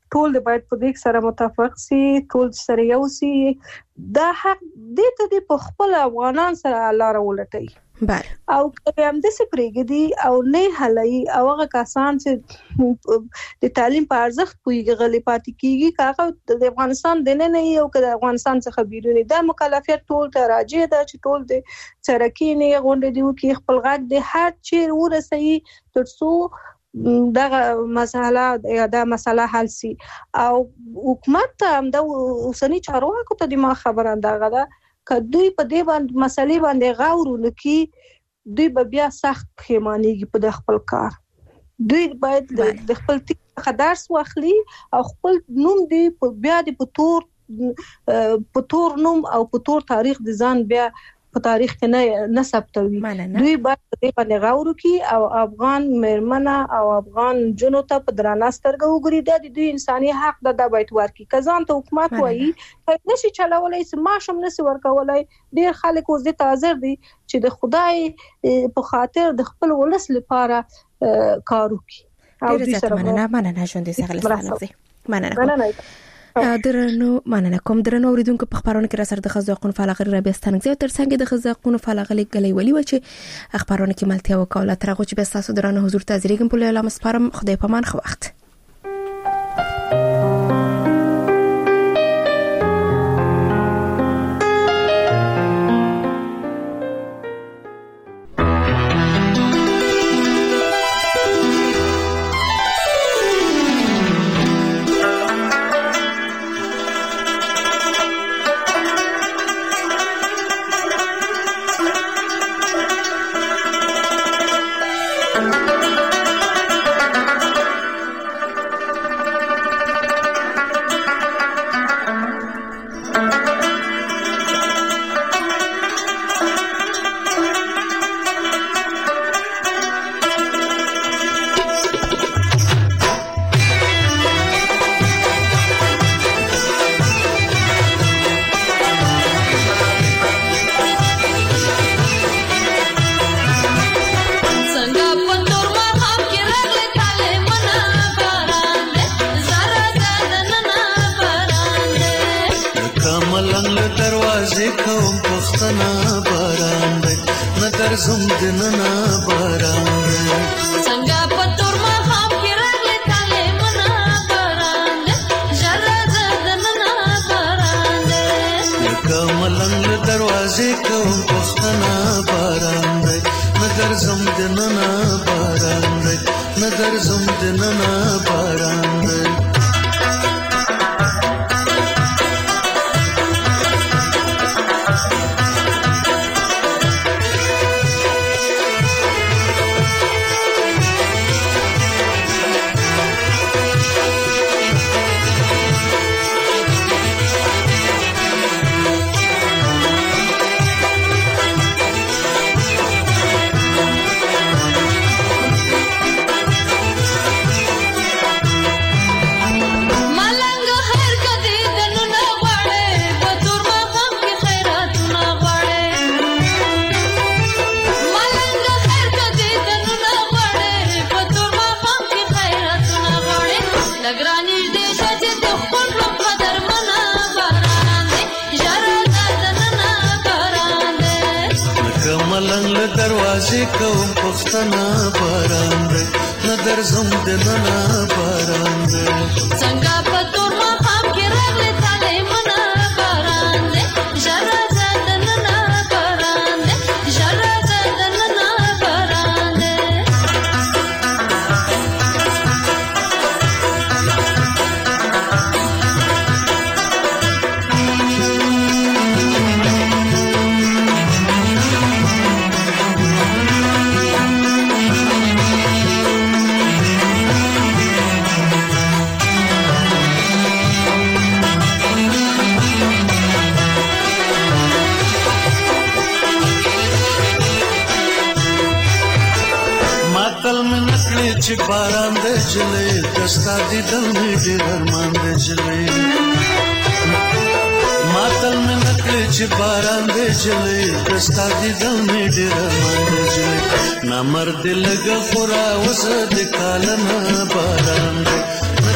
ټول د باید په دې سره متفق سي، ټول سره یو سي. دا حق دې ته د خپل افغانان سره لار ولټي. بله. او که هم د سپریګدي او نه هلي او هغه کسان چې د تعلیم په ارزښت پوهیږي غلي پاتې کیږي، کاغه د افغانستان د نه یو که د افغانستان څخه بیرونی دا مکلفیت ټول ته راځي دا چې ټول د سرکینی غونډې دی کی خپل غږ د هر چیر ورسي ترڅو دا مسله یا دا مسله حل سي. او حکومت هم د اوسنی چارواکو ته د ما خبره اندغه ده که دوی په دې باندې مسلې باندې غور وکړي دوی به بیا سخت پښیمانېږي په خپل کار. دوی باید د خپل څخه درس واخلي او خپل نوم دی بیا د په تور نوم او په تور تاریخ د ځان بیا په تاریخ کې نه ثبتوي. دوی باید په دې باندې غور وکړي او افغان مېرمنه او افغان جنو ته په درانه سترګه وګوري. دا د دوی انساني حق د باید ورکړي. که ځان ته حکومت وایي نشي چلولای معاش هم نشي ورکولای. ډېر خلک اوس دې ته حاضر دي چې د خدای په خاطر د خپل ولس لپاره کار وکړي. او دې سره مننه ژوندې سغلستانه مننه مننه کوم درنو اوریدونکو په خبرونه کې را سره د خزاقون فعال رابطه ستنګ زیات تر څنګه د خزاقون فعال غلي ولي و چې خبرونه کې ملتیا وکاله تر هغه چې به تاسو درنه حضور تازریګم په لاله مسپارم خدای پامان خو وخت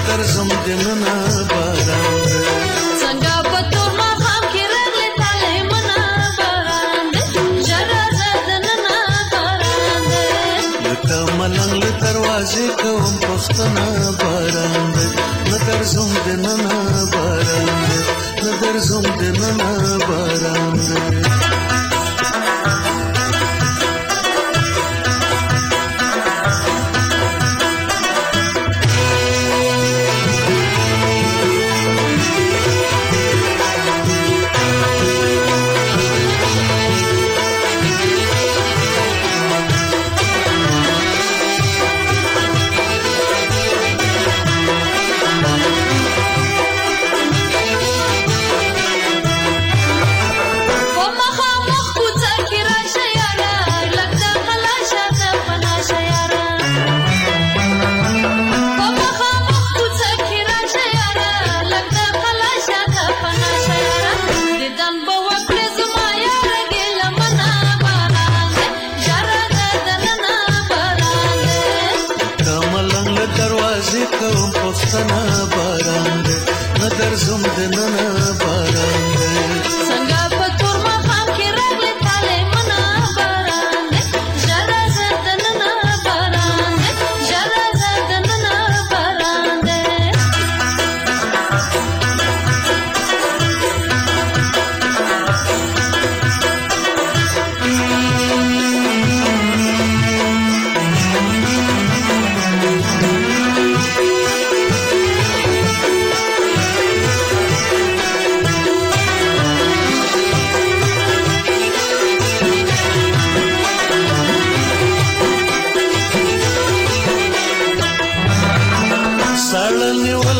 درځم دننه باران دی څنګه په تور ماښام کې راغلی تالی منا باران دی ژړه زه دننه باران دی لکه ملنګ له دروازې کوم پوښتنه باران دی نه درځم دننه باران دی نه درځم دننه باران دی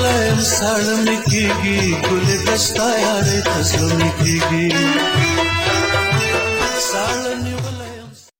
साड़ में कीगी गुल दस्ता यारे तस्लो में कीगी